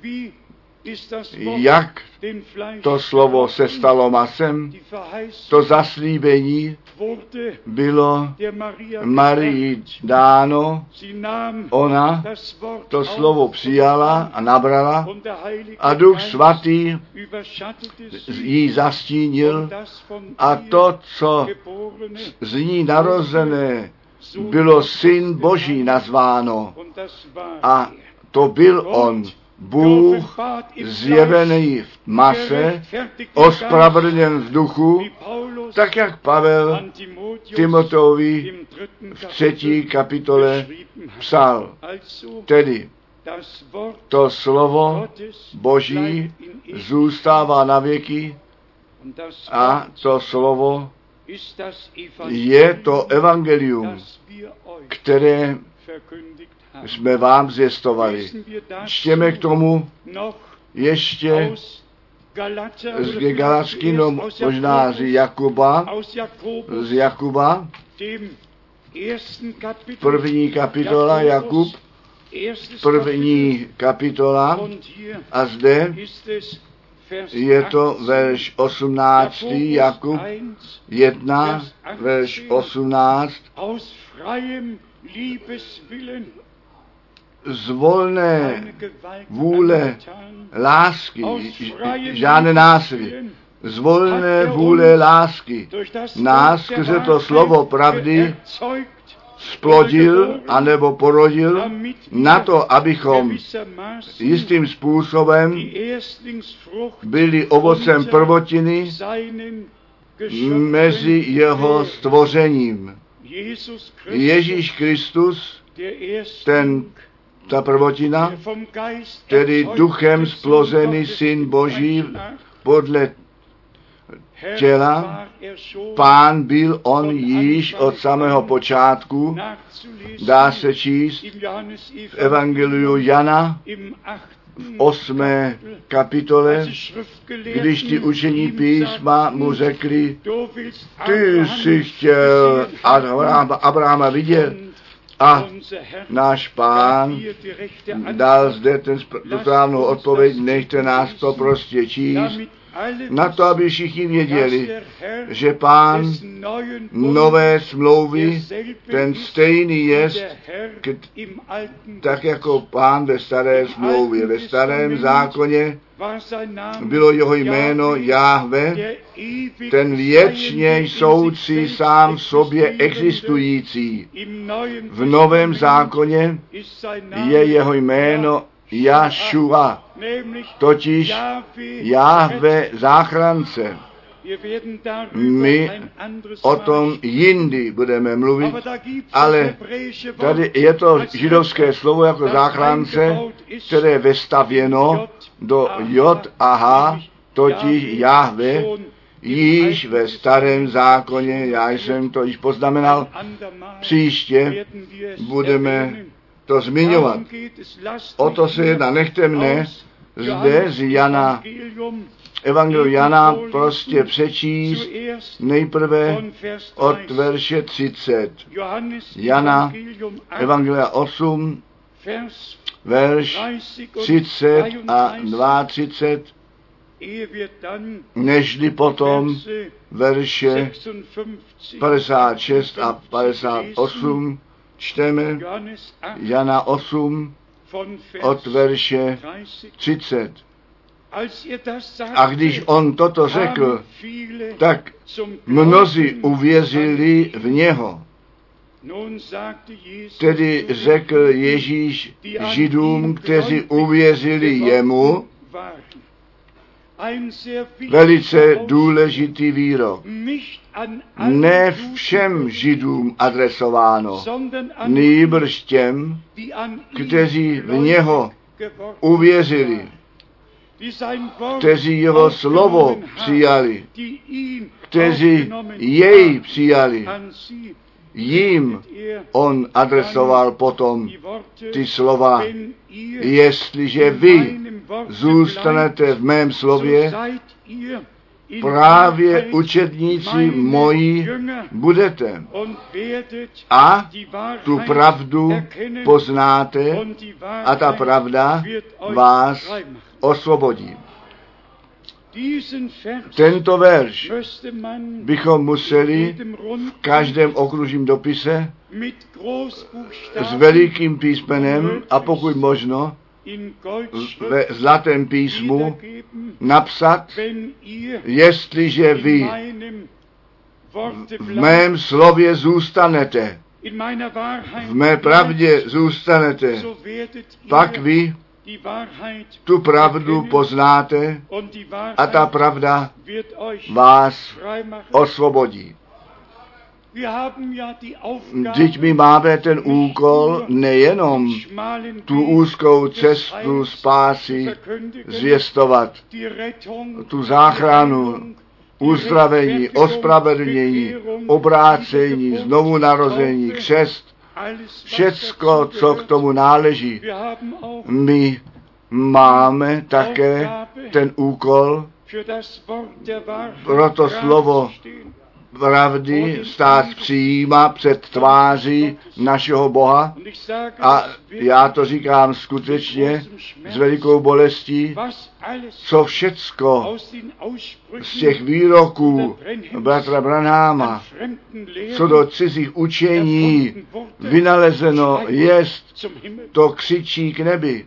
Speaker 3: Jak to slovo se stalo masem, to zaslíbení bylo Marii dáno, ona to slovo přijala a nabrala a Duch Svatý jí zastínil a to, co z ní narozené, bylo Syn Boží nazváno a to byl on. Bůh zjevený v mase, ospravedlněn v duchu, tak jak Pavel Timoteovi v 3. kapitole psal. Tedy to slovo Boží zůstává na věky a to slovo je to evangelium, které jsme vám zvěstovali. Čtěme k tomu ještě z Galatsky, no možná z Jakuba, první kapitola, Jakub, první kapitola a zde je to verš 18, Jakub 1, verš 18, z volné vůle lásky, žádné násilí, z volné vůle lásky nás skrze to slovo pravdy splodil anebo porodil na to, abychom jistým způsobem byli ovocem prvotiny mezi jeho stvořením. Ježíš Kristus, ta prvotina, tedy duchem splozený Syn Boží podle těla, Pán byl on již od samého počátku, dá se číst v Evangeliu Jana v 8. kapitole, když ty učení písma mu řekli, ty jsi chtěl Abrahama vidět, a náš Pán dal zde tu správnou odpověď, nechte nás to prostě číst, na to, aby všichni věděli, že Pán nové smlouvy, ten stejný jest, tak jako Pán ve staré smlouvě. Ve starém zákoně bylo jeho jméno Jahve, ten věčně jsoucí sám v sobě existující. V novém zákoně je jeho jméno Jašua, totiž Jahve záchrance. My o tom jindy budeme mluvit, ale tady je to židovské slovo jako záchrance, které je vestavěno do J a H, totiž Jahve, již ve starém zákoně, já jsem to již poznamenal, příště budeme to zmiňovat. O to se jedná, nechte mne zde z Jana, Evangelium Jana prostě přečíst nejprve od verše 30. Jana, Evangelia 8, verš 30 a 32, nežli potom verše 56 a 58, čteme Jana 8 od verše 30. A když on toto řekl, tak mnozí uvěřili v něho. Tedy řekl Ježíš Židům, kteří uvěřili jemu, velice důležitý výrok. Ne všem Židům adresováno, nýbrž těm, kteří v něho uvěřili, kteří jeho slovo přijali, kteří jej přijali. Jím on adresoval potom ty slova, jestliže vy zůstanete v mém slově, právě učedníci moji budete a tu pravdu poznáte a ta pravda vás osvobodí. Tento verš bychom museli v každém okružním dopise s velikým písmenem a pokud možno ve zlatém písmu napsat, jestliže vy v mém slově zůstanete, v mé pravdě zůstanete, pak vy tu pravdu poznáte a ta pravda vás osvobodí. Vždyť my máme ten úkol nejenom tu úzkou cestu spásy zvěstovat, tu záchranu, uzdravení, ospravedlnění, obrácení, znovu narození, křest, všecko, co k tomu náleží. My máme také ten úkol pro to slovo pravdy stát přijíma před tváří našeho Boha a já to říkám skutečně s velikou bolestí, co všecko z těch výroků bratra Branhama, co do cizích učení vynalezeno jest, to křičí k nebi.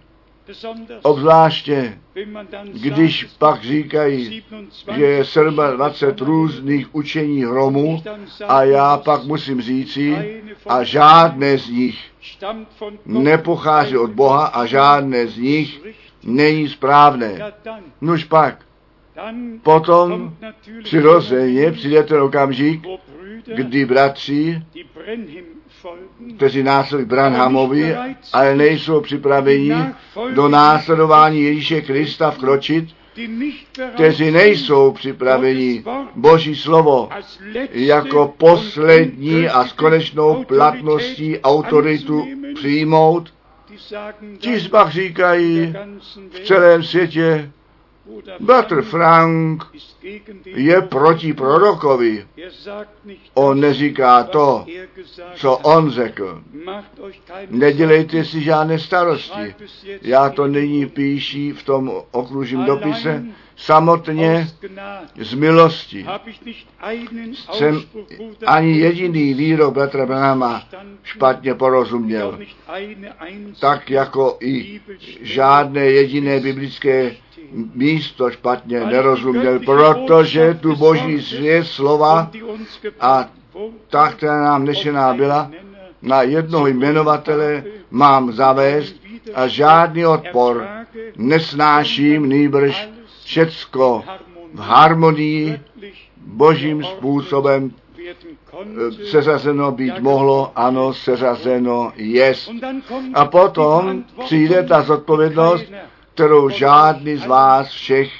Speaker 3: Obzvláště, když pak říkají, že je 27 různých učení hromu a já pak musím říci, a žádné z nich nepochází od Boha a žádné z nich není správné. Nuž pak, potom přirozeně přijde ten okamžik, kdy bratři, kteří následují Branhamovi, ale nejsou připraveni do následování Ježíše Krista vkročit, kteří nejsou připraveni Boží slovo jako poslední a s konečnou platností autoritu přijmout. Ti pak říkají v celém světě, bratr Frank je proti prorokovi. On neříká to, co on řekl. Nedělejte si žádné starosti. Já to nyní píši v tom okružním dopise. Samotně z milosti jsem ani jediný výrok bratra Branhama špatně porozuměl. Tak jako i žádné jediné biblické místo špatně nerozuměl, protože tu Boží zvěst slova a ta, která nám nešená byla, na jednoho jmenovatele mám zavést a žádný odpor nesnáším, nýbrž všecko v harmonii Božím způsobem seřazeno být mohlo, ano, seřazeno jest. A potom přijde ta zodpovědnost, kterou žádný z vás všech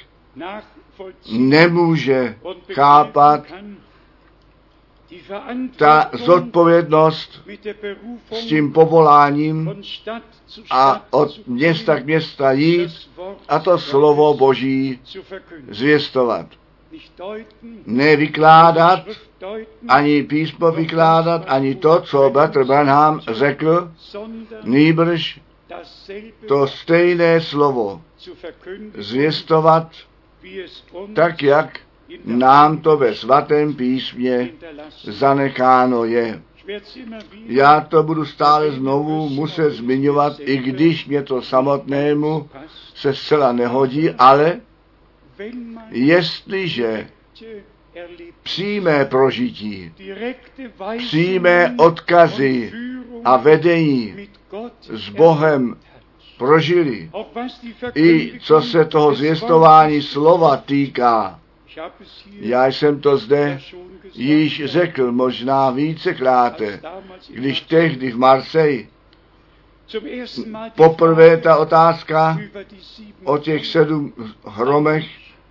Speaker 3: nemůže chápat. Ta zodpovědnost s tím povoláním a od města k města jít a to slovo Boží zvěstovat. Ne vykládat, ani písmo vykládat, ani to, co bratr Branham řekl, nýbrž to stejné slovo zvěstovat, tak jak nám to ve svatém písmě zanecháno je. Já to budu stále znovu muset zmiňovat, i když mě to samotnému se zcela nehodí, ale jestliže přímé prožití, přímé odkazy a vedení s Bohem prožili, i co se toho zvěstování slova týká. Já jsem to zde již řekl možná vícekrát, když tehdy v Marseille poprvé ta otázka o těch 7 hromech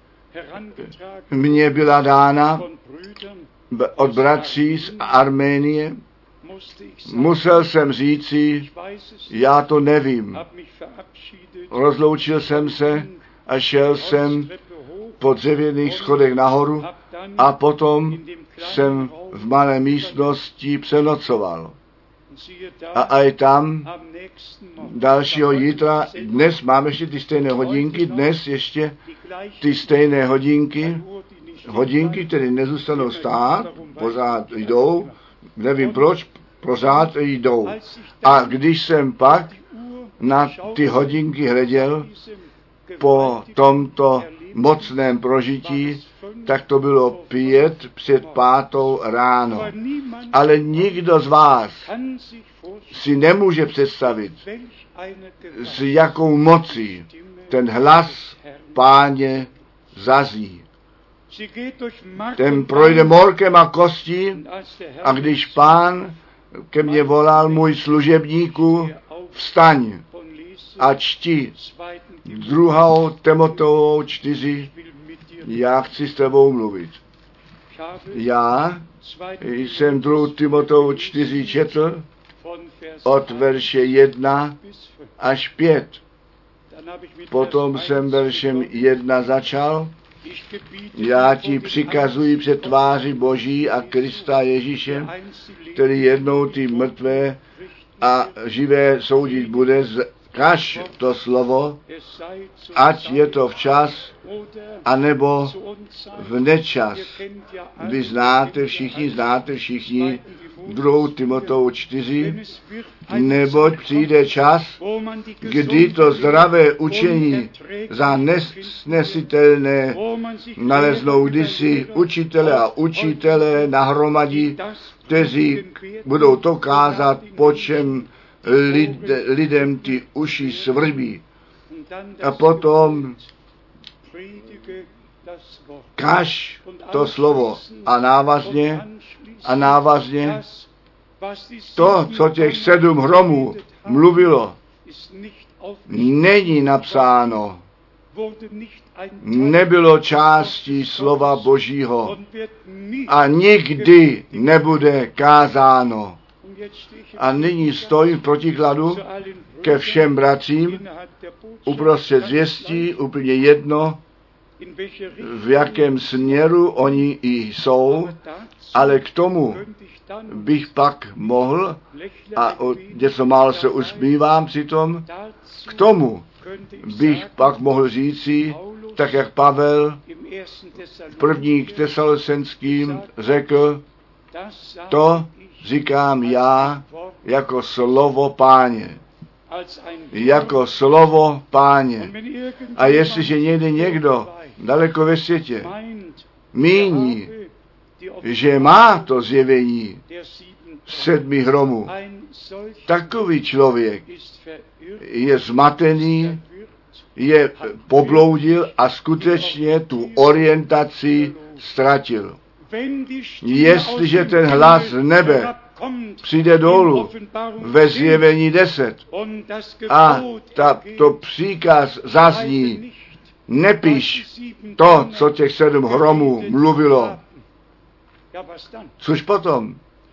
Speaker 3: mně byla dána od bratří z Arménie. Musel jsem říci, já to nevím. Rozloučil jsem se a šel jsem po dřevěných schodech nahoru a potom jsem v malé místnosti přenocoval. A i tam dalšího jítra, dnes máme ještě ty stejné hodinky, dnes ještě ty stejné hodinky, které nezůstanou stát, pořád jdou, nevím proč, pořád jdou. A když jsem pak na ty hodinky hleděl po tomto mocném prožití, tak to bylo 5 před 5 ráno. Ale nikdo z vás si nemůže představit, s jakou mocí ten hlas Páně zazní. Ten projde morkem a kostí a když Pán ke mně volal, můj služebníku, vstaň a čti 2. Timoteovou 4, já chci s tebou mluvit. Já jsem 2. Timoteovu 4 četl od verše 1 až 5. Potom jsem veršem 1 začal. Já ti přikazuji před tváří Boží a Krista Ježíše, který jednou ty mrtvé a živé soudit bude, kaž to slovo, ať je to včas, anebo v nečas. Vy znáte všichni 2. Timoteovi 4, neboť přijde čas, kdy to zdravé učení za nesnesitelné naleznou, kdy si učitele a učitelé nahromadí, kteří budou to kázat, po čem lidem ty uši svrbí. A potom kaž to slovo a návazně to, co těch 7 hromů mluvilo, není napsáno, nebylo částí slova Božího a nikdy nebude kázáno. A nyní stojím v protikladu ke všem bratřím uprostřed zvěstí, úplně jedno, v jakém směru oni i jsou, ale k tomu bych pak mohl, a něco málo se usmívám přitom, k tomu bych pak mohl říci, tak jak Pavel v 1. Tesalonickým řekl, to říkám já jako slovo Páně. Jako slovo Páně. A jestliže někdo daleko ve světě míní, že má to zjevení 7 hromů, takový člověk je zmatený, je pobloudil a skutečně tu orientaci ztratil. Jestliže ten hlas z nebe přijde dolů ve zjevení 10 a to příkaz zazní, nepiš to, co těch 7 hromů mluvilo. Což potom?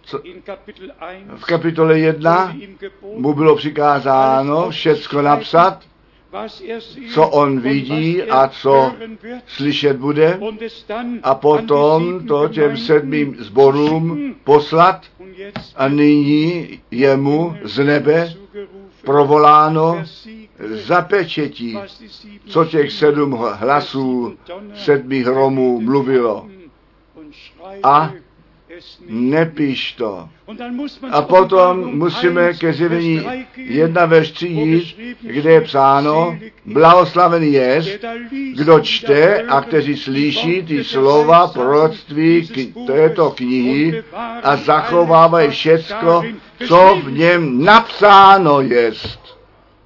Speaker 3: V kapitole 1 mu bylo přikázáno všecko napsat, co on vidí a co slyšet bude, a potom to těm 7 sborům poslat, a nyní je mu z nebe provoláno zapečetí, co těch 7 hlasů 7 hromů mluvilo. A nepiš to. A potom musíme ke zjevení 1 verš 3 jít, kde je psáno, blahoslavený jest, kdo čte a kteří slyší ty slova proroctví této knihy a zachovávají všecko, co v něm napsáno jest.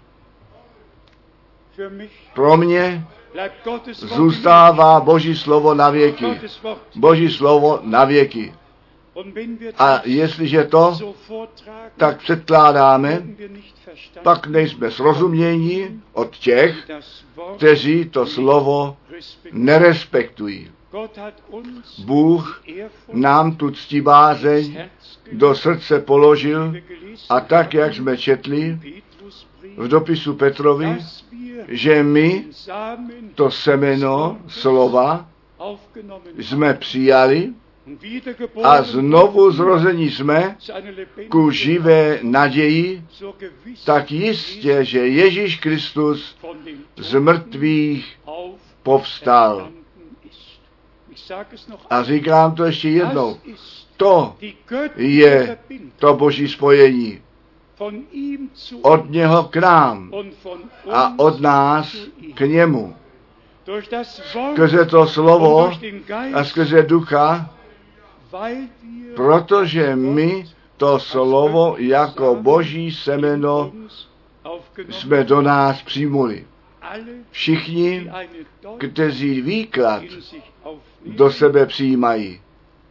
Speaker 3: Pro mě zůstává Boží slovo na věky. Boží slovo na věky. A jestliže to tak předkládáme, pak nejsme srozuměni od těch, kteří to slovo nerespektují. Bůh nám tu ctibázeň do srdce položil a tak, jak jsme četli v dopisu Petrovi, že my to semeno slova jsme přijali a znovu zrození jsme ku živé naději, tak jistě, že Ježíš Kristus z mrtvých povstal. A říkám to ještě jednou, to je to Boží spojení. Od něho k nám a od nás k němu. Skrze to slovo a skrze ducha, protože my to slovo jako Boží semeno jsme do nás přijmuli. Všichni, kteří výklad do sebe přijímají,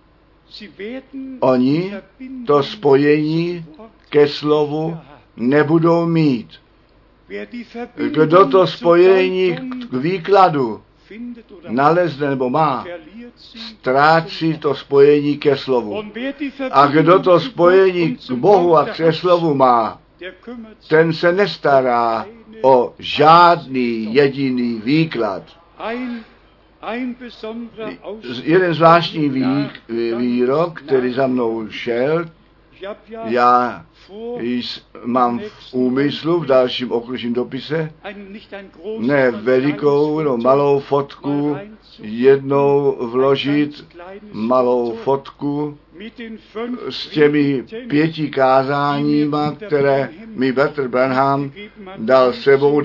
Speaker 3: oni to spojení ke slovu nebudou mít. Kdo to spojení k výkladu nalezne nebo má, ztrácí to spojení ke slovu. A kdo to spojení k Bohu a ke slovu má, ten se nestará o žádný jediný výklad. Jeden zvláštní výrok, který za mnou šel, Já mám v úmyslu v dalším okružním dopise ne velikou, no malou fotku, jednou vložit malou fotku s těmi 5 kázáníma, které mi Bratr Branham dal sebou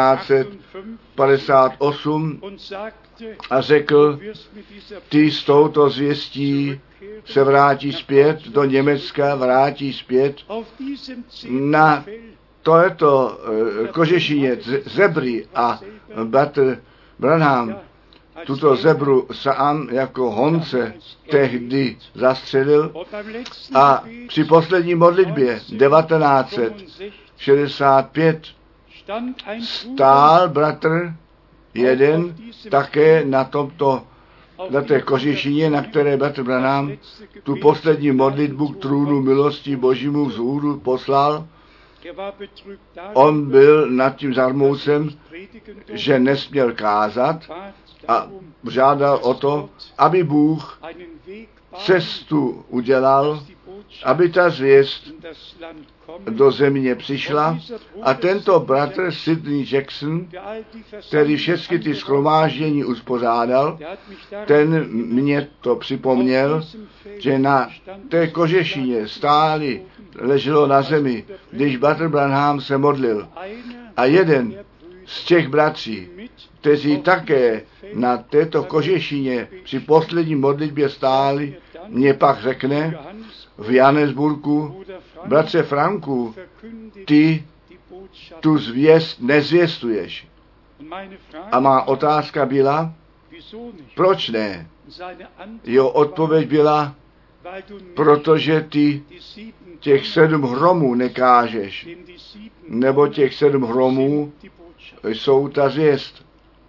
Speaker 3: 1958 a řekl, ty s touto zvěstí se vrátí zpět do Německa, vrátí zpět na tohleto kožešině zebry a Bratr Branham tuto zebru sám jako honce tehdy zastřelil a při poslední modlitbě 1965 stál bratr jeden také na té kožešině, na které bratr Branham tu poslední modlitbu k trůnu milosti Božímu vzhůru poslal. On byl nad tím zarmoucen, že nesměl kázat a žádal o to, aby Bůh cestu udělal, aby ta zvěst do země přišla. A tento bratr Sidney Jackson, který všechny ty shromáždění uspořádal, ten mě to připomněl, že na té kožešině leželo na zemi, když bratr Branham se modlil. A jeden z těch bratří, kteří také na této kožešině při poslední modlitbě stáli, mě pak řekne v Johannesburgu, bratře Franku, ty tu zvěst nezvěstuješ. A má otázka byla, proč ne? Jeho odpověď byla, protože ty těch 7 hromů nekážeš, nebo těch 7 hromů jsou ta zvěst.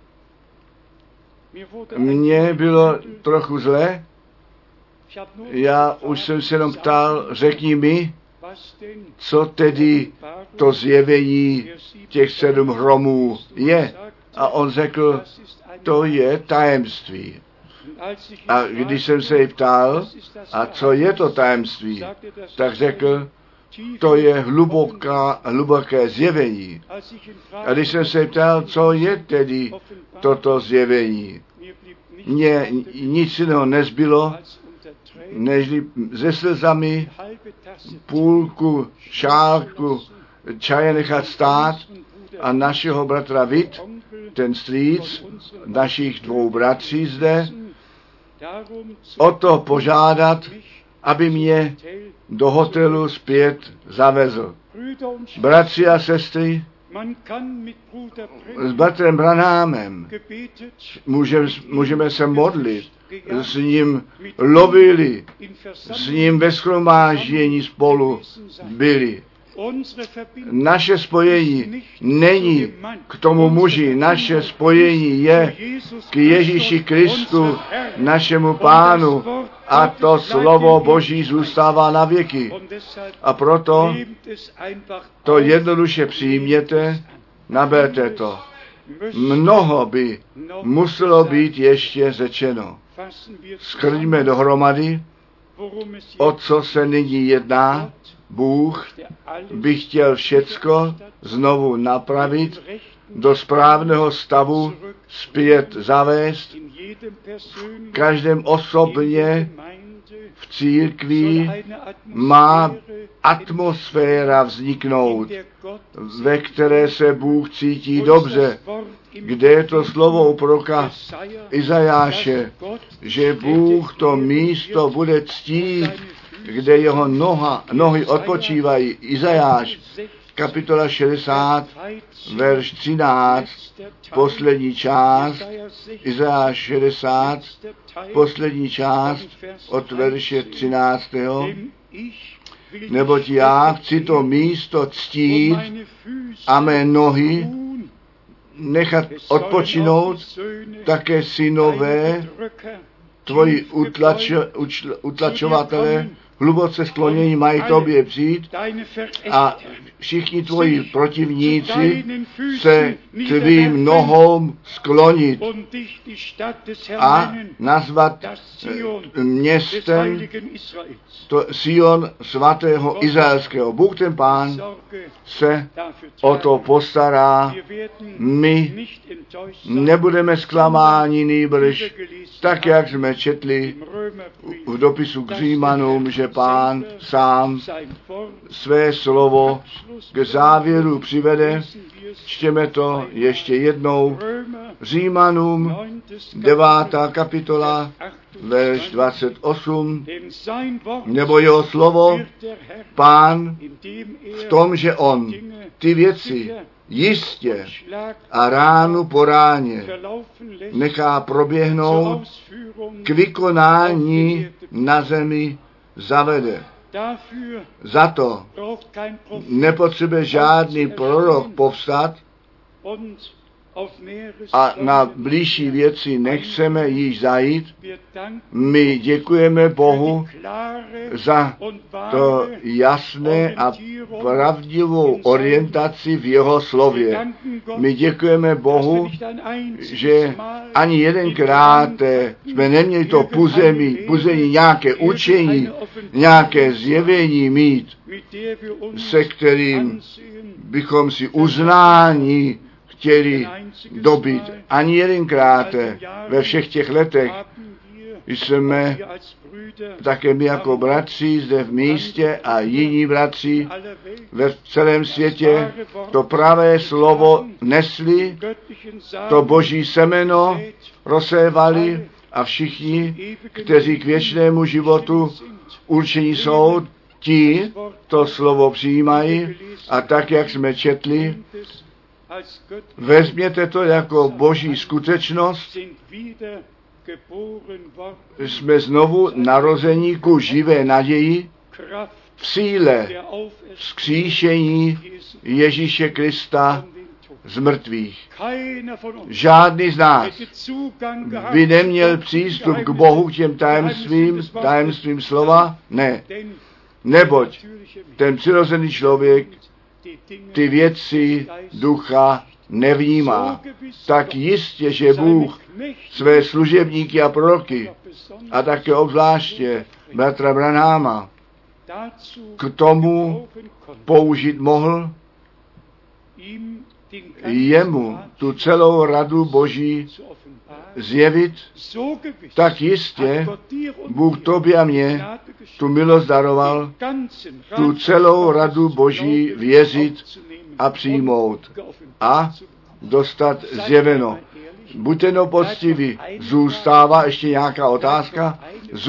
Speaker 3: Mně bylo trochu zle, já už jsem se jenom ptal, řekni mi, co tedy to zjevení těch 7 hromů je. A on řekl, to je tajemství. A když jsem se jej ptal, a co je to tajemství, tak řekl, to je hluboké zjevení. A když jsem se ptal, co je tedy toto zjevení, mně nic jiného nezbylo, nežli se slzami půlku šálku čaje nechat stát a našeho bratra Witt, ten strýc našich 2 bratří zde, o to požádat, aby mě do hotelu zpět zavezl. Bratři a sestry, s bratrem Branhamem můžeme se modlit, s ním lovili, s ním ve shromáždění spolu byli. Naše spojení není k tomu muži, naše spojení je k Ježíši Kristu, našemu Pánu, a to slovo Boží zůstává na věky. A proto to jednoduše přijměte, naberte to. Mnoho by muselo být ještě řečeno. Skrňme dohromady, o co se nyní jedná. Bůh by chtěl všecko znovu napravit, do správného stavu zpět zavést, v každém osobně v církvi má atmosféra vzniknout, ve které se Bůh cítí dobře, kde je to slovo u proroka Izajáše, že Bůh to místo bude ctít, kde jeho nohy odpočívají. Izajáš, kapitola 60, verš 13, poslední část, Izajáš 60, poslední část od verše 13. Neboť já chci to místo ctít a mé nohy nechat odpočinout, také synové, tvoji utlačovatele hluboce sklonění mají tobě přijít a všichni tvoji protivníci se tvým nohou sklonit a nazvat městem to Sion svatého izraelského. Bůh ten Pán se o to postará. My nebudeme zklamáni, nýbrž tak, jak jsme četli v dopisu k Římanům, že Pán sám své slovo k závěru přivede. Čtěme to ještě jednou. Římanům 9. kapitola, verš 28. Nebo jeho slovo, Pán v tom, že on ty věci jistě a ránu po ráně nechá proběhnout, k vykonání na zemi zavede. Za to nepotřebuje žádný prorok povstat a na blížší věci nechceme již zajít. My děkujeme Bohu za to jasné a pravdivou orientaci v jeho slově. My děkujeme Bohu, že ani jedenkrát jsme neměli to puzení nějaké učení, nějaké zjevení mít, se kterým bychom si uznání chtěli dobít. Ani jedenkrát ve všech těch letech jsme také my jako bratři zde v místě a jiní bratři ve celém světě to pravé slovo nesli, to boží semeno rozsévali a všichni, kteří k věčnému životu určení jsou, ti to slovo přijímají a tak, jak jsme četli, vezměte to jako boží skutečnost. Jsme znovu narození ku živé naději v síle vzkříšení Ježíše Krista z mrtvých. Žádný z nás by neměl přístup k Bohu, k těm tajemstvím slova, ne. Neboť ten přirozený člověk ty věci ducha nevnímá. Tak jistě, že Bůh své služebníky a proroky a také obzvláště bratra Branháma k tomu použít mohl, jemu tu celou radu Boží zjevit, tak jistě Bůh tobě a mě tu milost daroval, tu celou radu Boží věřit a přijmout a dostat zjeveno. Buďte poctiví. Zůstává ještě nějaká otázka?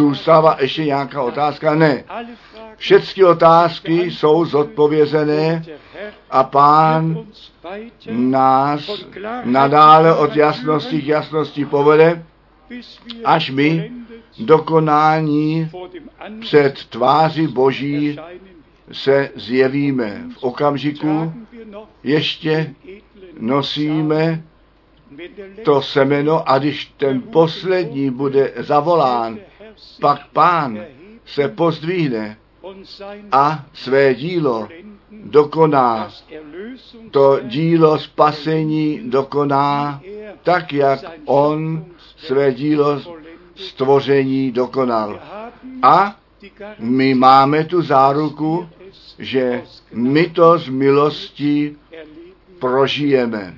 Speaker 3: Ne. Všechny otázky jsou zodpovězené a Pán nás nadále od jasnosti k jasnosti povede, až my dokonání před tváří Boží se zjevíme. V okamžiku ještě nosíme to semeno a když ten poslední bude zavolán, pak Pán se pozdvihne a své dílo dokoná. To dílo spasení dokoná tak, jak on své dílo stvoření dokonal. A my máme tu záruku, že my to z milosti prožijeme.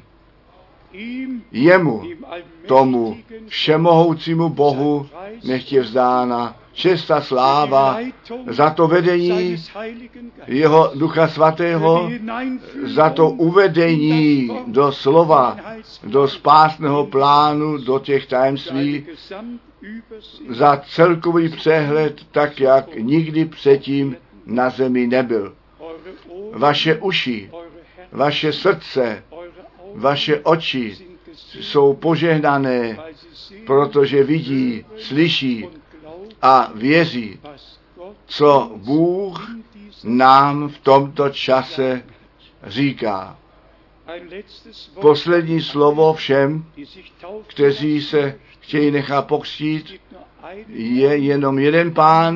Speaker 3: Jemu, tomu všemohoucímu Bohu, nech je vzdána čest a sláva za to vedení jeho Ducha Svatého, za to uvedení do slova, do spásného plánu, do těch tajemství, za celkový přehled, tak jak nikdy předtím na zemi nebyl. Vaše uši, vaše srdce, vaše oči jsou požehnané, protože vidí, slyší a věří, co Bůh nám v tomto čase říká. Poslední slovo všem, kteří se chtějí nechat pokřtít, je jenom jeden Pán,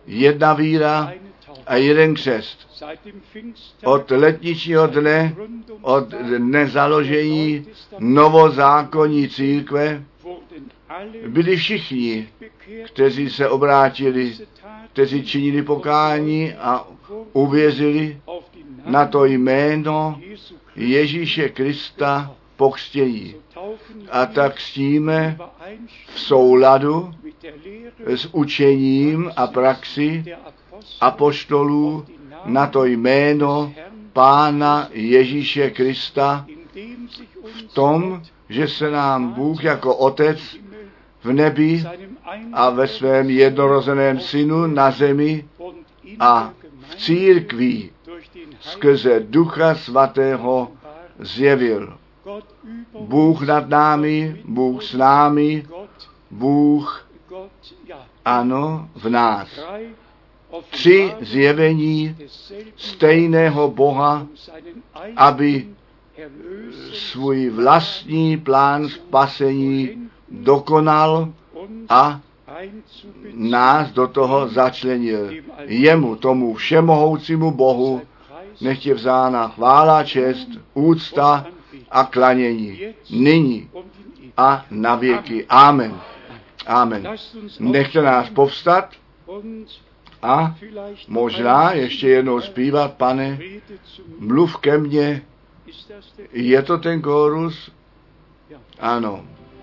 Speaker 3: jedna víra a jeden křest. Od letničního dne, od dne založení novozákonní církve, byli všichni, kteří se obrátili, kteří činili pokání a uvěřili na to jméno Ježíše Krista pokřtění. A tak křtíme v souladu s učením a praxi apoštolů na to jméno Pána Ježíše Krista v tom, že se nám Bůh jako Otec v nebi a ve svém jednorozeném Synu na zemi a v církvi skrze Ducha Svatého zjevil. Bůh nad námi, Bůh s námi, Bůh, ano, v nás. 3 zjevení stejného Boha, aby svůj vlastní plán spasení dokonal a nás do toho začlenil. Jemu, tomu všemohoucímu Bohu, nech je vzána chvála, čest, úcta a klanění. Nyní a na věky. Amen. Amen. Nechte nás povstat a možná ještě jednou zpívat, Pane, mluv ke mně. Je to ten kórus? Ano.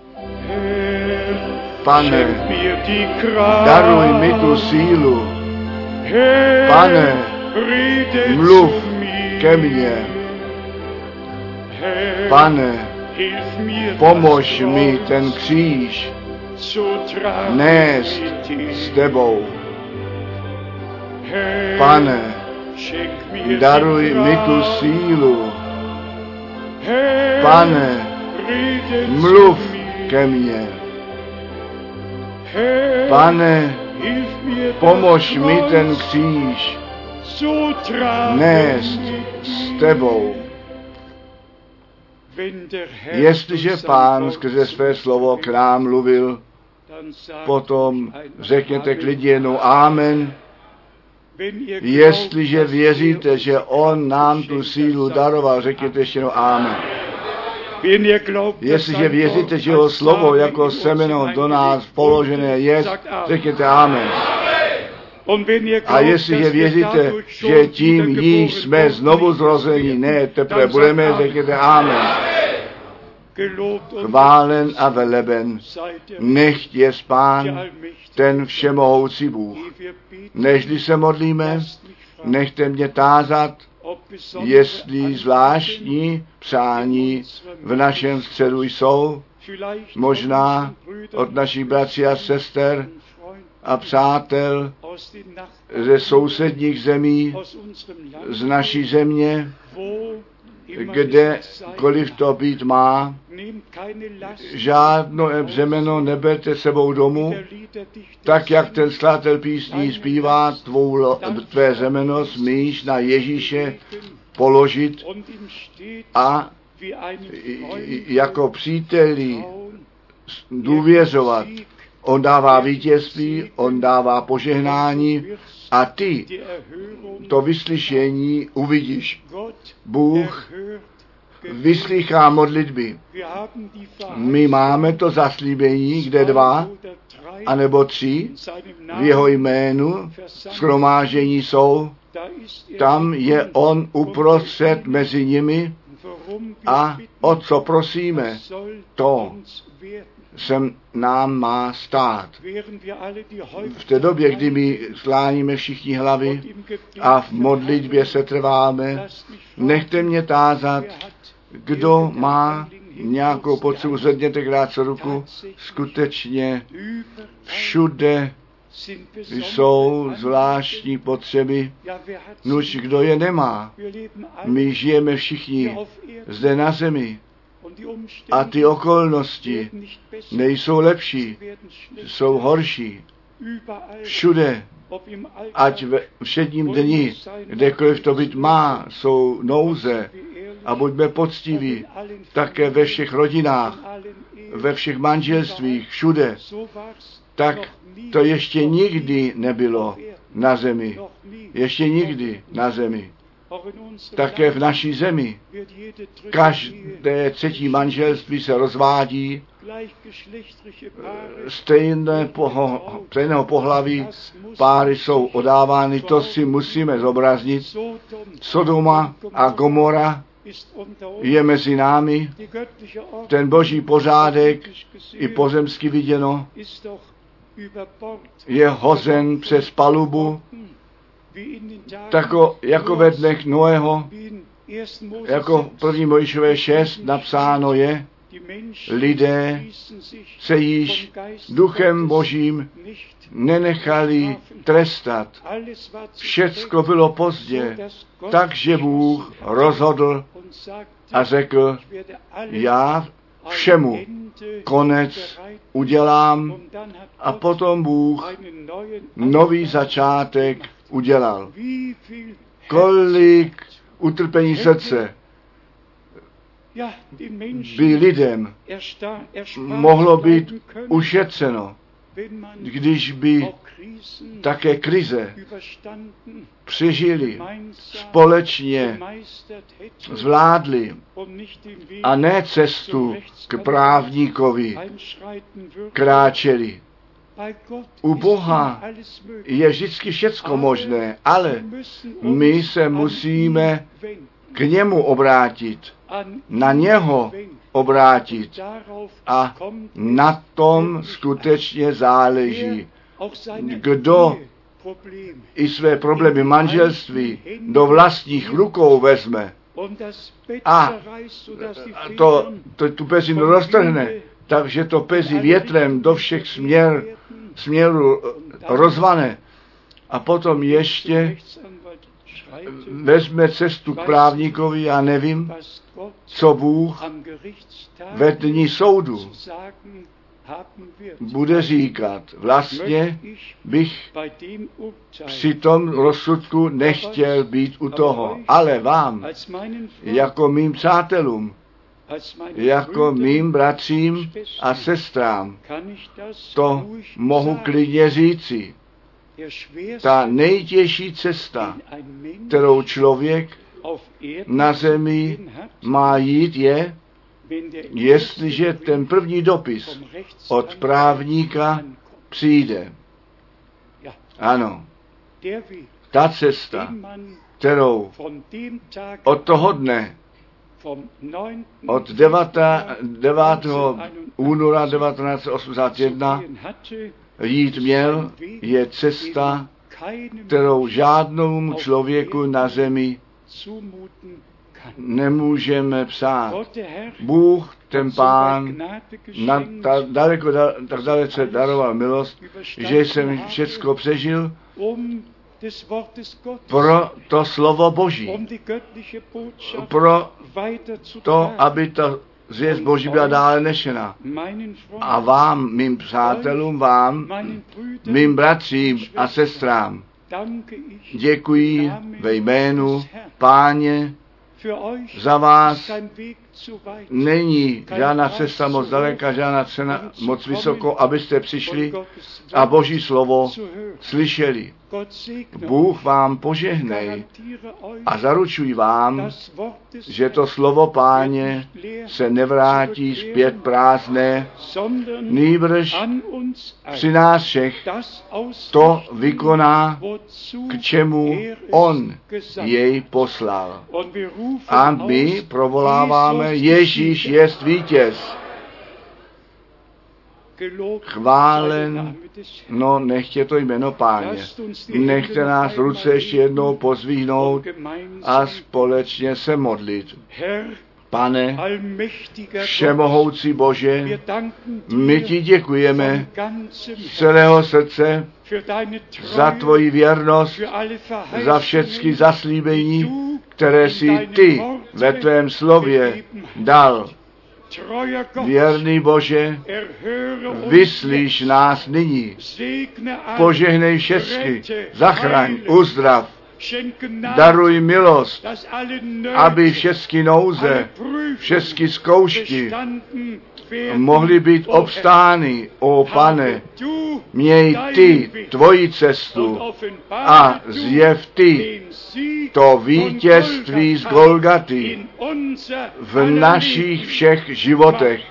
Speaker 3: Pane, daruj mi tu sílu. Pane, mluv ke mně. Pane, pomož mi ten kříž nést s tebou. Pane, daruj mi tu sílu. Pane, mluv ke mně. Pane, pomož mi ten kříž nést s tebou. Jestliže Pán skrze své slovo k nám mluvil, potom řekněte klidně jednou amen. Jestliže věříte, že On nám tu sílu daroval, řekněte ještě jednou amen. Jestliže věříte, že jeho slovo jako semeno do nás položené je, řekněte amen. A jestliže věříte, že tím již jsme znovu zrození, ne, teprve budeme, řekněte amen. Chválen a veleben, nechť je Pán, ten všemohoucí Bůh. Nežli se modlíme, nechte mě tázat, jestli zvláštní přání v našem středu jsou, možná od našich bratří a sester a přátel ze sousedních zemí, z naší země, kdekoliv to být má, žádné břemeno neberte sebou domů, tak jak ten skladatel písní zpívá, tvé řemeno smíš na Ježíše položit a jako příteli důvěřovat. On dává vítězství, on dává požehnání a ty to vyslyšení uvidíš. Bůh vyslýchá modlitby. My máme to zaslíbení, kde 2 anebo 3 v jeho jménu shromáždění jsou. Tam je on uprostřed mezi nimi a o co prosíme, to sem nám má stát. V té době, kdy my skláníme všichni hlavy a v modlitbě se trváme, nechte mě tázat, kdo má nějakou potřebu, zvedněte krátce ruku, skutečně všude jsou zvláštní potřeby, nuž kdo je nemá. My žijeme všichni zde na zemi a ty okolnosti nejsou lepší, jsou horší. Všude, ať ve všedním dni, kdekoliv to být má, jsou nouze a buďme poctiví také ve všech rodinách, ve všech manželstvích, všude. Tak to ještě nikdy nebylo. na zemi. Ještě nikdy na zemi. Také v naší zemi. Každé třetí manželství se rozvádí, stejného pohlaví páry jsou odávány, to si musíme zobraznit. Sodoma a Gomora je mezi námi, ten boží pořádek i pozemsky viděno je hozen přes palubu, jako ve dnech Noého, jako v 1. Mojžíšové 6 napsáno je, lidé se již duchem božím nenechali trestat. Všecko bylo pozdě, takže Bůh rozhodl a řekl, já všemu konec udělám, a potom Bůh nový začátek udělal. Kolik utrpení srdce by lidem mohlo být ušetřeno, když by také krize přežili, společně zvládli a ne cestu k právníkovi kráčeli. U Boha je vždycky všecko možné, ale my se musíme k němu obrátit, na něho obrátit a na tom skutečně záleží. Kdo i své problémy manželství do vlastních rukou vezme a tu pezinu roztrhne, takže to pezí větrem do všech směrů rozvane a potom ještě vezme cestu k právníkovi, já nevím, co Bůh ve dni soudu bude říkat. Vlastně bych při tom rozsudku nechtěl být u toho, ale vám, jako mým přátelům, jako mým bratřím a sestrám, to mohu klidně říci. Ta nejtěžší cesta, kterou člověk na zemi má jít, je, jestliže ten první dopis od právníka přijde. Ano, ta cesta, kterou od toho dne, od 9. února 1981 jít měl, je cesta, kterou žádnému člověku na zemi nemůžeme psát. Bůh, ten Pán, tak dalece daroval milost, že jsem všecko přežil pro to slovo Boží, pro to, aby ta zvěst Boží byla dále nešena. A vám, mým přátelům, mým bratřím a sestrám, děkuji ve jménu Páně. Za vás není žádná cesta moc daleka, žádná cena moc vysoko, abyste přišli a Boží slovo slyšeli. Bůh vám požehnej a zaručuji vám, že to slovo Páně se nevrátí zpět prázdné, nýbrž při nás všech to vykoná, k čemu on jej poslal. A my provoláváme, Ježíš jest vítěz. Chválen, no nechtě to jméno Páně. Nechte nás ruce ještě jednou pozvihnout a společně se modlit. Pane, všemohoucí Bože, my ti děkujeme z celého srdce za tvoji věrnost, za všechny zaslíbení, které jsi ty ve tvém slově dal. Věrný Bože, vyslíš nás nyní. Požehnej všechny, zachraň, uzdrav Daruj milost, aby všechny nouze, všechny zkoušky mohly být obstány, o Pane. Měj ty tvoji cestu a zjev ty to vítězství z Golgaty v našich všech životech.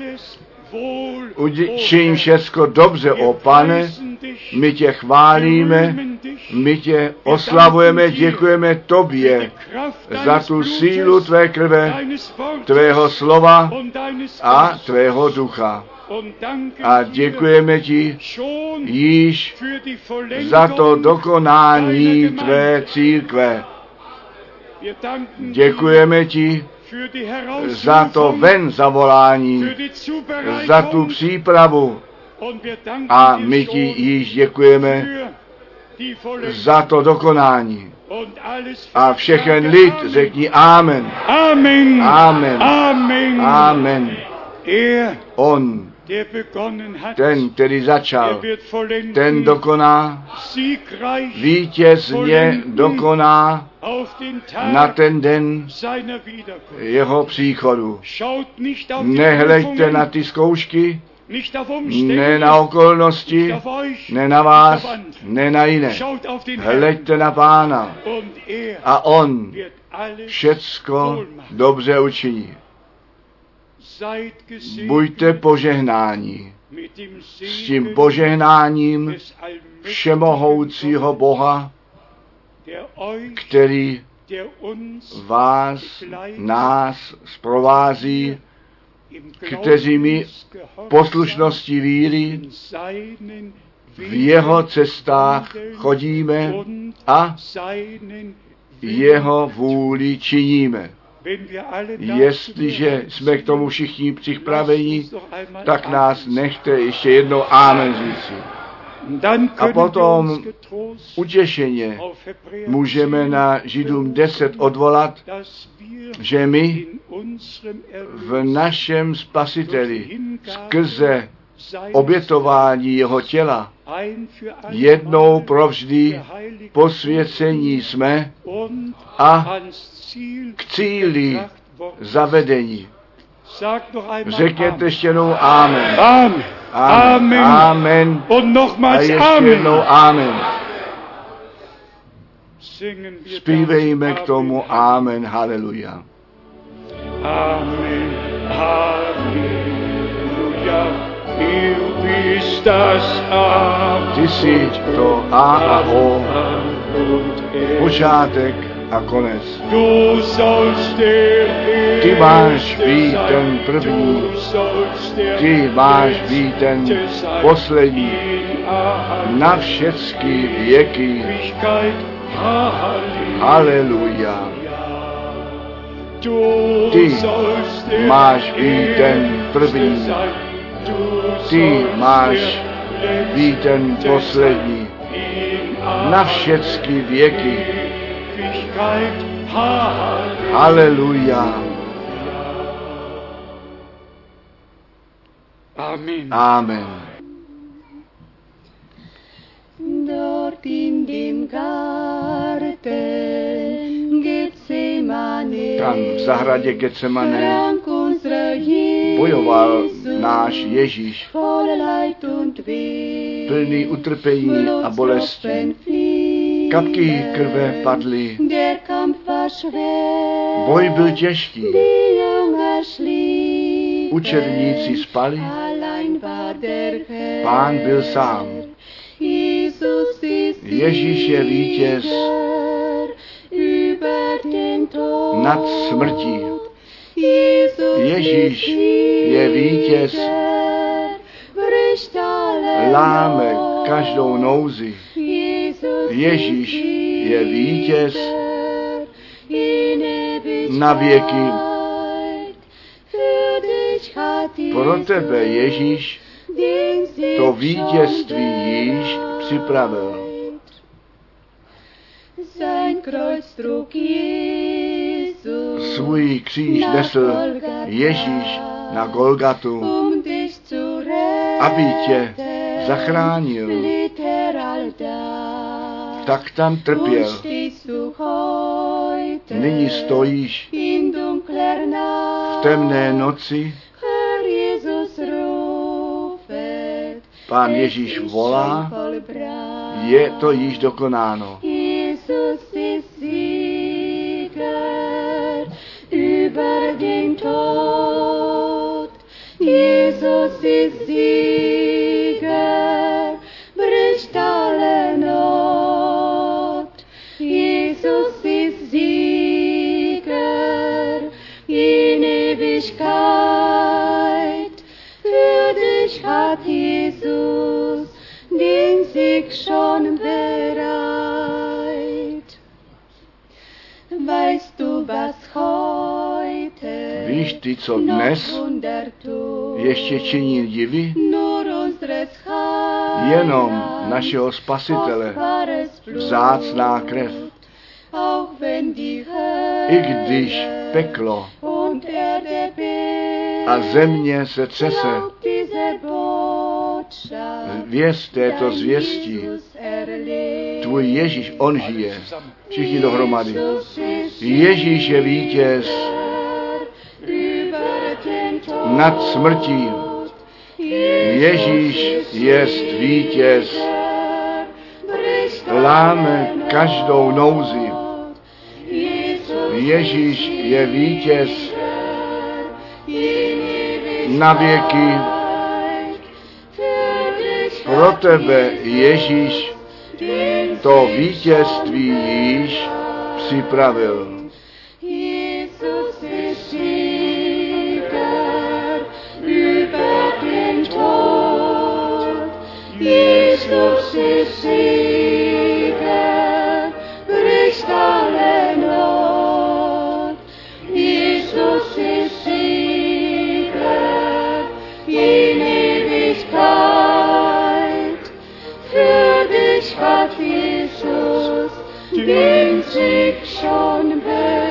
Speaker 3: Učiň všecko dobře, o Pane, my tě chválíme, my tě oslavujeme, děkujeme tobě za tu sílu tvé krve, tvého slova a tvého ducha. A děkujeme ti již za to dokonání tvé církve. Děkujeme ti za to ven zavolání, za tu přípravu. A my ti již děkujeme za to dokonání. A všechen lid řekni amen.
Speaker 2: Amen.
Speaker 3: Amen.
Speaker 2: Amen.
Speaker 3: Amen. On,
Speaker 2: Der begonnen hat,
Speaker 3: ten, který začal,
Speaker 2: der wird vollenden,
Speaker 3: ten dokoná,
Speaker 2: siegreich
Speaker 3: vítězně
Speaker 2: vollenden
Speaker 3: dokoná
Speaker 2: auf den
Speaker 3: na
Speaker 2: Tag
Speaker 3: ten den
Speaker 2: seiner Wiederkunft.
Speaker 3: jeho příchodu.
Speaker 2: Schaut nicht auf die
Speaker 3: Nehleďte
Speaker 2: Prüfungen,
Speaker 3: na ty zkoušky,
Speaker 2: nicht auf Umstände,
Speaker 3: ne na okolnosti,
Speaker 2: nicht auf euch,
Speaker 3: ne na
Speaker 2: nicht
Speaker 3: vás,
Speaker 2: auf andere.
Speaker 3: ne na jiné.
Speaker 2: Schaut auf den Herrn
Speaker 3: Hleďte na Pána
Speaker 2: und er
Speaker 3: a on
Speaker 2: wird alles
Speaker 3: všecko
Speaker 2: wohl machen.
Speaker 3: dobře učiní.
Speaker 2: Seid gesegnet
Speaker 3: Buďte požehnáni
Speaker 2: mit dem
Speaker 3: s tím
Speaker 2: Segen
Speaker 3: požehnáním
Speaker 2: des allmächtigen
Speaker 3: všemohoucího Boha,
Speaker 2: der euch,
Speaker 3: který
Speaker 2: der uns
Speaker 3: vás, nás zprovází,
Speaker 2: im
Speaker 3: kteří my
Speaker 2: Glaubensgehorsam
Speaker 3: poslušností víry
Speaker 2: in seinen
Speaker 3: v jeho cestách
Speaker 2: Wegen
Speaker 3: chodíme
Speaker 2: und
Speaker 3: a
Speaker 2: seinen
Speaker 3: jeho vůli činíme.
Speaker 2: Wenn wir alle dazu
Speaker 3: Jestliže
Speaker 2: bereit
Speaker 3: jsme k tomu
Speaker 2: sind,
Speaker 3: všichni
Speaker 2: lasst
Speaker 3: připraveni,
Speaker 2: uns doch einmal
Speaker 3: tak nás
Speaker 2: Amen
Speaker 3: nechte ještě jednou amen říci.
Speaker 2: sagen. Dann
Speaker 3: A
Speaker 2: können
Speaker 3: potom
Speaker 2: wir uns getrost
Speaker 3: utěšeně
Speaker 2: auf Hebräer
Speaker 3: můžeme
Speaker 2: 10
Speaker 3: na Židům 10 odvolat,
Speaker 2: dass wir
Speaker 3: že my
Speaker 2: in unserem
Speaker 3: v
Speaker 2: Erlöser
Speaker 3: našem Spasiteli
Speaker 2: durch Hingabe
Speaker 3: skrze
Speaker 2: seines
Speaker 3: obětování jeho těla
Speaker 2: ein für alle
Speaker 3: jednou
Speaker 2: Mal
Speaker 3: provždy
Speaker 2: geheiligt
Speaker 3: posvěcení jsme
Speaker 2: und
Speaker 3: a
Speaker 2: ans Ziel
Speaker 3: k cíli
Speaker 2: gebracht worden.
Speaker 3: zavedení.
Speaker 2: Sagt noch einmal
Speaker 3: Řekněte
Speaker 2: Amen.
Speaker 3: ještě jednou amen.
Speaker 2: Amen.
Speaker 3: Amen.
Speaker 2: Amen.
Speaker 3: Amen.
Speaker 2: Und
Speaker 3: A
Speaker 2: nochmals
Speaker 3: ještě
Speaker 2: Amen.
Speaker 3: jednou amen.
Speaker 2: Singen wir
Speaker 3: Zpívejme
Speaker 2: dazu
Speaker 3: k tomu amen. Haleluja.
Speaker 2: Amen. Halleluja. Du bist das A.
Speaker 3: Ty jsi to A O,
Speaker 2: und er.
Speaker 3: počátek a konec.
Speaker 2: Du sollst der
Speaker 3: Ty máš
Speaker 2: Erste
Speaker 3: být
Speaker 2: sein.
Speaker 3: ten první,
Speaker 2: Du sollst der
Speaker 3: ty máš být ten
Speaker 2: Letzte sein.
Speaker 3: poslední
Speaker 2: In aller
Speaker 3: na všechny věky.
Speaker 2: Ewigkeit. Halleluja.
Speaker 3: Haleluja.
Speaker 2: Du
Speaker 3: Ty
Speaker 2: sollst der
Speaker 3: máš být ten první,
Speaker 2: Erste sein. Du
Speaker 3: ty
Speaker 2: sollst
Speaker 3: máš
Speaker 2: der
Speaker 3: být ten
Speaker 2: Letzte
Speaker 3: poslední
Speaker 2: sein. In
Speaker 3: na
Speaker 2: aller
Speaker 3: všechny věky.
Speaker 2: Ewigkeit. Halleluja.
Speaker 3: Haleluja.
Speaker 2: Amen.
Speaker 3: Amen.
Speaker 4: Dort in dem Garten Gethsemane,
Speaker 3: Tam v zahradě Getsemane
Speaker 4: rank unsere Jesus,
Speaker 3: bojoval náš Ježíš,
Speaker 4: voller Leid und Weh,
Speaker 3: plný utrpení a bolesti. Kapky krve padly,
Speaker 4: Der Kampf war schwer,
Speaker 3: boj byl těžký,
Speaker 4: die Jünger schliefen,
Speaker 3: učedníci spali,
Speaker 4: allein war der Herr.
Speaker 3: Pán byl sám.
Speaker 4: Jesus ist
Speaker 3: Ježíš je vítěz
Speaker 4: Sieger über den Tod.
Speaker 3: nad smrtí.
Speaker 4: Jesus
Speaker 3: Ježíš
Speaker 4: ist
Speaker 3: je vítěz,
Speaker 4: Sieger, bricht alle
Speaker 3: láme
Speaker 4: Not.
Speaker 3: každou nouzi.
Speaker 4: Jesus
Speaker 3: Ježíš
Speaker 4: ist
Speaker 3: je vítěz
Speaker 4: Sieger in Ewigkeit.
Speaker 3: na věky.
Speaker 4: Für dich hat
Speaker 3: Pro
Speaker 4: Jesus
Speaker 3: tebe Ježíš
Speaker 4: den Sieg
Speaker 3: to vítězství
Speaker 4: schon
Speaker 3: již připravil.
Speaker 4: bereit. Sein Kreuz trug Jesus
Speaker 3: Svůj kříž nesl Ježíš na Golgatu,
Speaker 4: um dich zu retten,
Speaker 3: aby tě zachránil.
Speaker 4: litt er all das.
Speaker 3: Tak tam
Speaker 4: Und
Speaker 3: trpěl
Speaker 4: stehst du
Speaker 3: Nyní stojíš v temné noci. Pán Ježíš volá, je to již dokonáno.
Speaker 4: Über den Tod, Jesus ist Sieger, bricht alle Not. Jesus ist Sieger in Ewigkeit. Für dich hat Jesus den Sieg schon bereit. Weißt du, was heute
Speaker 3: Víš ty, co dnes ještě činí divy? Jenom našeho Spasitele, vzácná krev. I když peklo a země se třese, věz této zvěstí. Tvůj Ježíš, on žije. Všichni dohromady. Ježíš je vítěz nad smrtí. Ježíš jest vítěz. Láme každou nouzi. Ježíš je vítěz na věky. Pro tebe Ježíš to vítězství již připravil.
Speaker 4: Jesus ist Sieger über den Tod. Jesus ist Sieger, bricht alle Not. Jesus ist Sieger in Ewigkeit. Für dich hat Jesus den Sieg schon bereit.